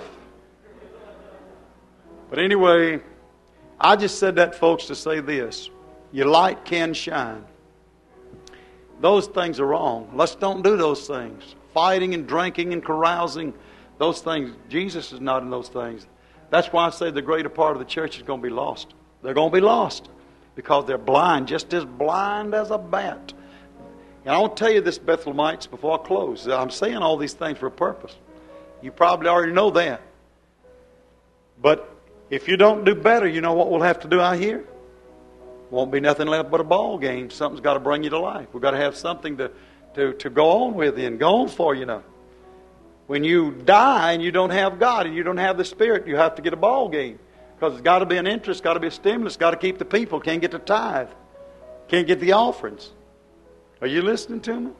Speaker 1: But anyway, I just said that, folks, to say this. Your light can shine. Those things are wrong. Let's don't do those things. Fighting and drinking and carousing, those things. Jesus is not in those things. That's why I say the greater part of the church is going to be lost. They're going to be lost because they're blind, just as blind as a bat. And I want to tell you this, Bethlehemites, before I close. I'm saying all these things for a purpose. You probably already know that. But if you don't do better, you know what we'll have to do out here? Won't be nothing left but a ball game. Something's got to bring you to life. We've got to have something to go on with and go on for, you know. When you die and you don't have God and you don't have the Spirit, you have to get a ball game. Because it's got to be an interest, got to be a stimulus, got to keep the people. Can't get the tithe. Can't get the offerings. Are you listening to me?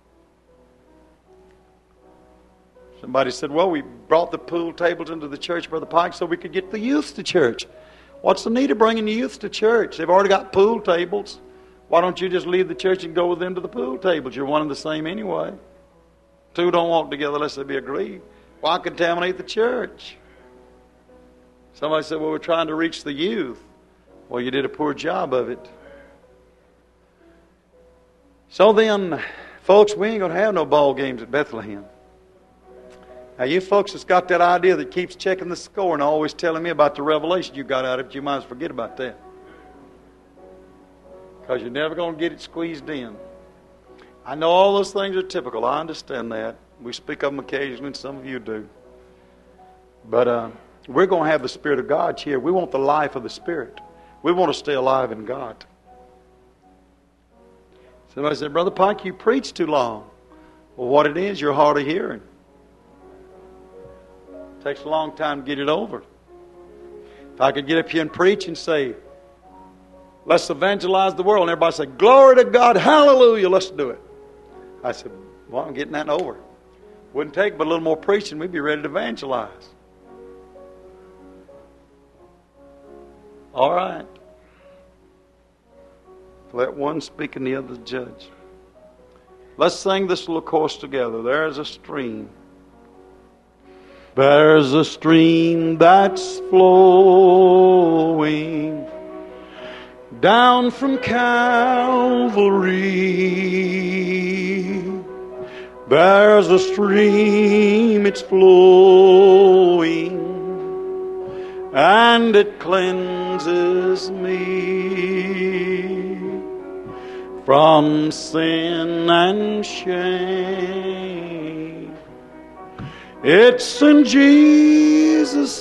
Speaker 1: Somebody said, well, we brought the pool tables into the church, Brother Pike, so we could get the youth to church. What's the need of bringing the youth to church? They've already got pool tables. Why don't you just leave the church and go with them to the pool tables? You're one and the same anyway. Two don't walk together unless they be agreed. Why contaminate the church? Somebody said, well, we're trying to reach the youth. Well, you did a poor job of it. So then, folks, we ain't going to have no ball games at Bethlehem. Now, you folks that's got that idea that keeps checking the score and always telling me about the revelation you got out of it, you might as well forget about that. Because you're never going to get it squeezed in. I know all those things are typical. I understand that. We speak of them occasionally, and some of you do. But we're going to have the Spirit of God here. We want the life of the Spirit. We want to stay alive in God. Somebody said, Brother Pike, you preach too long. Well, what it is, you're hard of hearing. It takes a long time to get it over. If I could get up here and preach and say, let's evangelize the world, and everybody say, glory to God, hallelujah, let's do it. I said, well, I'm getting that over. Wouldn't take but a little more preaching, we'd be ready to evangelize. All right. Let one speak and the other judge. Let's sing this little chorus together. There's a stream. There's a stream that's flowing down from Calvary. There's a stream, it's flowing, and it cleanses me from sin and shame. It's in Jesus'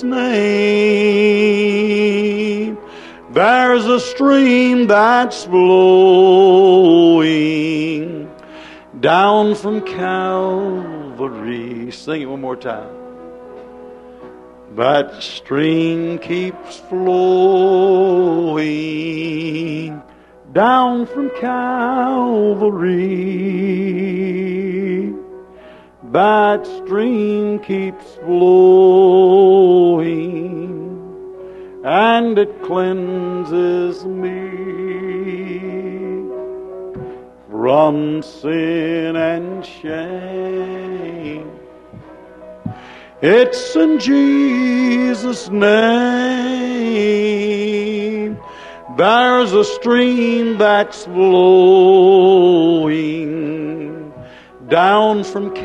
Speaker 1: name. There's a stream that's flowing down from Calvary. Sing it one more time. That stream keeps flowing down from Calvary. That stream keeps flowing, and it cleanses me from sin and shame. It's in Jesus' name. There's a stream that's flowing down from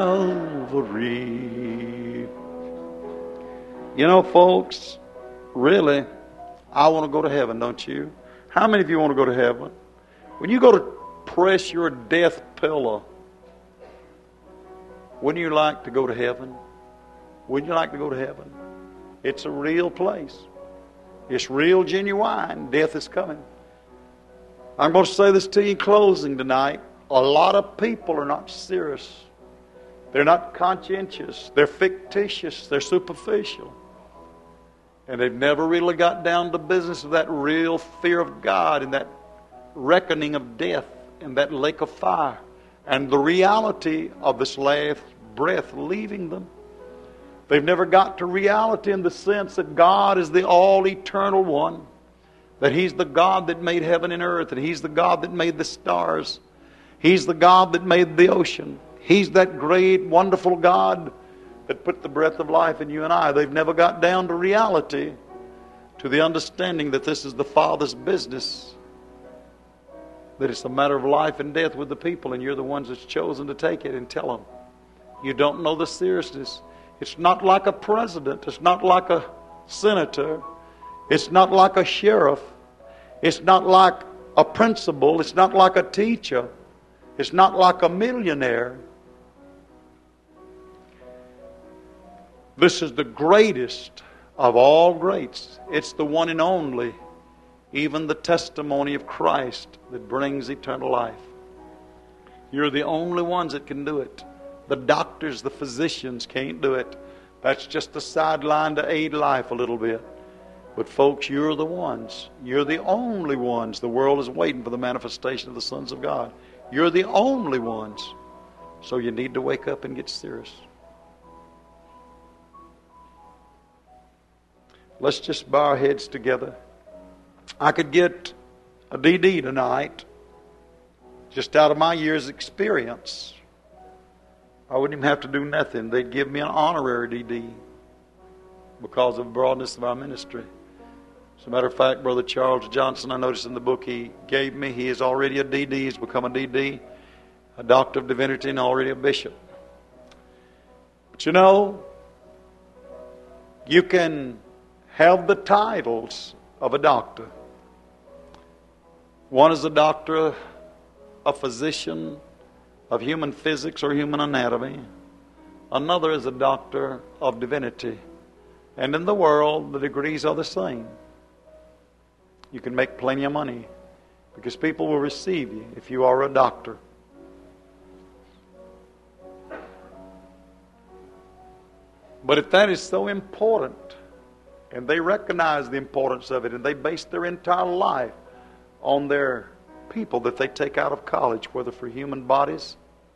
Speaker 1: Calvary. You know, folks, really, I want to go to heaven, don't you? How many of you want to go to heaven? When you go to press your death pillow, wouldn't you like to go to heaven? Wouldn't you like to go to heaven? It's a real place. It's real, genuine. Death is coming. I'm going to say this to you in closing tonight. A lot of people are not serious. They're not conscientious. They're fictitious. They're superficial. And they've never really got down to business of that real fear of God and that reckoning of death and that lake of fire and the reality of this last breath leaving them. They've never got to reality in the sense that God is the all-eternal one, that He's the God that made heaven and earth, and He's the God that made the stars. He's the God that made the ocean. He's that great, wonderful God that put the breath of life in you and I. They've never got down to reality, to the understanding that this is the Father's business, that it's a matter of life and death with the people, and you're the ones that's chosen to take it and tell them. You don't know the seriousness. It's not like a president. It's not like a senator. It's not like a sheriff. It's not like a principal. It's not like a teacher. It's not like a millionaire. This is the greatest of all greats. It's the one and only, even the testimony of Christ that brings eternal life. You're the only ones that can do it. The doctors, the physicians can't do it. That's just a sideline to aid life a little bit. But folks, you're the ones. You're the only ones. The world is waiting for the manifestation of the sons of God. You're the only ones. So you need to wake up and get serious. Let's just bow our heads together. I could get a DD tonight, just out of my year's experience. I wouldn't even have to do nothing. They'd give me an honorary DD because of the broadness of our ministry. As a matter of fact, Brother Charles Johnson, I noticed in the book he gave me, he is already a DD. He's become a DD, a Doctor of Divinity, and already a bishop. But you know, you can have the titles of a doctor. One is a doctor, a physician of human physics or human anatomy. Another is a doctor of divinity. And in the world, the degrees are the same. You can make plenty of money because people will receive you if you are a doctor. But if that is so important, and they recognize the importance of it, and they base their entire life on their people that they take out of college, whether for human bodies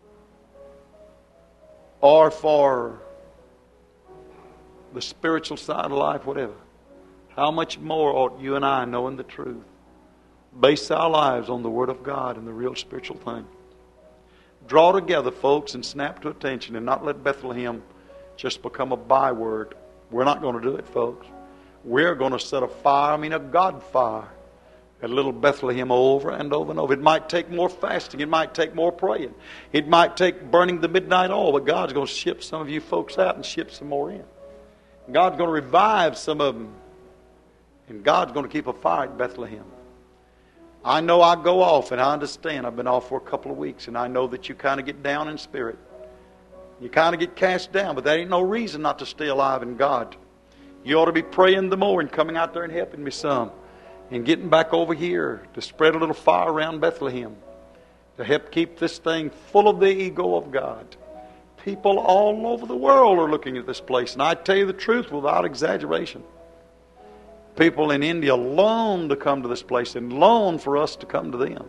Speaker 1: or for the spiritual side of life, whatever. How much more ought you and I, knowing the truth, base our lives on the Word of God and the real spiritual thing? Draw together, folks, and snap to attention, and not let Bethlehem just become a byword. We're not going to do it, folks. We're going to set a fire, a God fire, at little Bethlehem over and over and over. It might take more fasting. It might take more praying. It might take burning the midnight oil, but God's going to ship some of you folks out and ship some more in. God's going to revive some of them. And God's going to keep a fire at Bethlehem. I know I go off, and I understand. I've been off for a couple of weeks, and I know that you kind of get down in spirit. You kind of get cast down, but that ain't no reason not to stay alive in God. You ought to be praying the more and coming out there and helping me some. And getting back over here to spread a little fire around Bethlehem. To help keep this thing full of the ego of God. People all over the world are looking at this place. And I tell you the truth without exaggeration. People in India long to come to this place and long for us to come to them.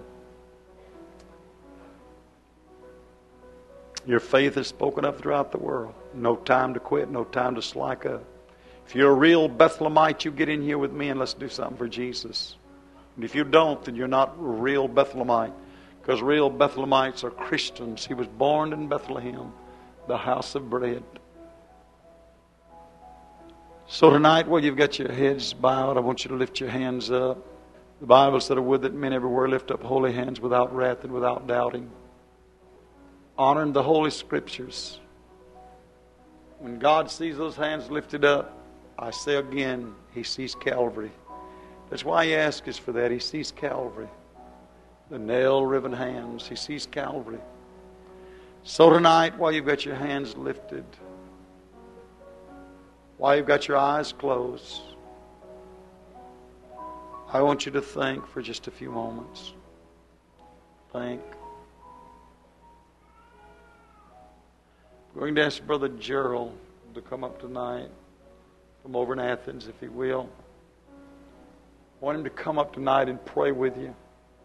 Speaker 1: Your faith is spoken of throughout the world. No time to quit, no time to slack up. If you're a real Bethlehemite, you get in here with me and let's do something for Jesus. And if you don't, then you're not a real Bethlehemite. Because real Bethlehemites are Christians. He was born in Bethlehem, the house of bread. So tonight, while you've got your heads bowed, I want you to lift your hands up. The Bible said, "I would that men everywhere lift up holy hands without wrath and without doubting." honoring the Holy Scriptures. When God sees those hands lifted up, I say again, He sees Calvary. That's why He asks us for that. He sees Calvary. The nail-riven hands. He sees Calvary. So tonight, while you've got your hands lifted, while you've got your eyes closed, I want you to think for just a few moments. Think. We're going to ask Brother Gerald to come up tonight from over in Athens, if he will. I want him to come up tonight and pray with you.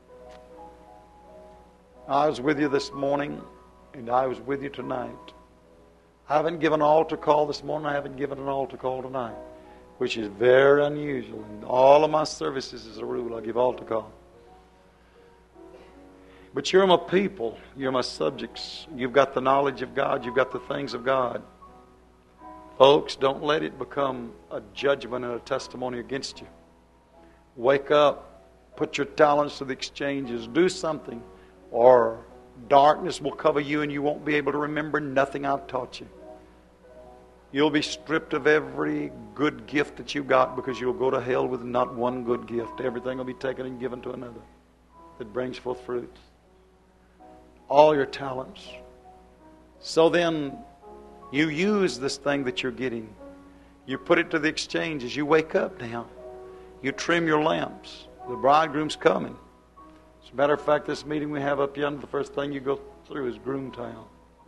Speaker 1: I was with you this morning, and I was with you tonight. I haven't given an altar call this morning. I haven't given an altar call tonight, which is very unusual. In all of my services, as a rule, I give altar call. But you're my people. You're my subjects. You've got the knowledge of God. You've got the things of God. Folks, don't let it become a judgment and a testimony against you. Wake up. Put your talents to the exchanges. Do something, or darkness will cover you and you won't be able to remember nothing I've taught you. You'll be stripped of every good gift that you got, because you'll go to hell with not one good gift. Everything will be taken and given to another that brings forth fruit. All your talents. So then, you use this thing that you're getting. You put it to the exchange as you wake up now. You trim your lamps. The bridegroom's coming. As a matter of fact, this meeting we have up yonder, the first thing you go through is Groomtown.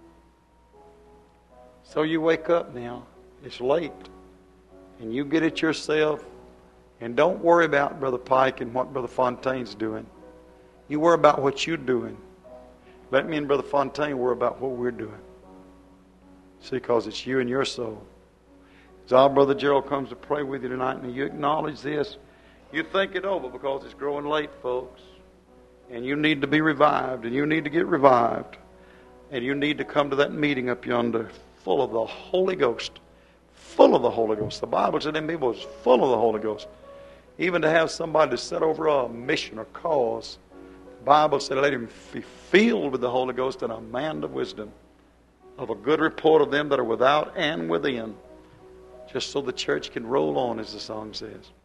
Speaker 1: So you wake up now. It's late. And you get it yourself. And don't worry about Brother Pike and what Brother Fontaine's doing. You worry about what you're doing. Let me and Brother Fontaine worry about what we're doing. See, because it's you and your soul. As our Brother Gerald comes to pray with you tonight, and you acknowledge this, you think it over, because it's growing late, folks. And you need to be revived, and you need to get revived. And you need to come to that meeting up yonder full of the Holy Ghost. Full of the Holy Ghost. The Bible said them people was full of the Holy Ghost. Even to have somebody to set over a mission or cause, the Bible said, let him be filled with the Holy Ghost and a man of wisdom, of a good report of them that are without and within, just so the church can roll on, as the song says.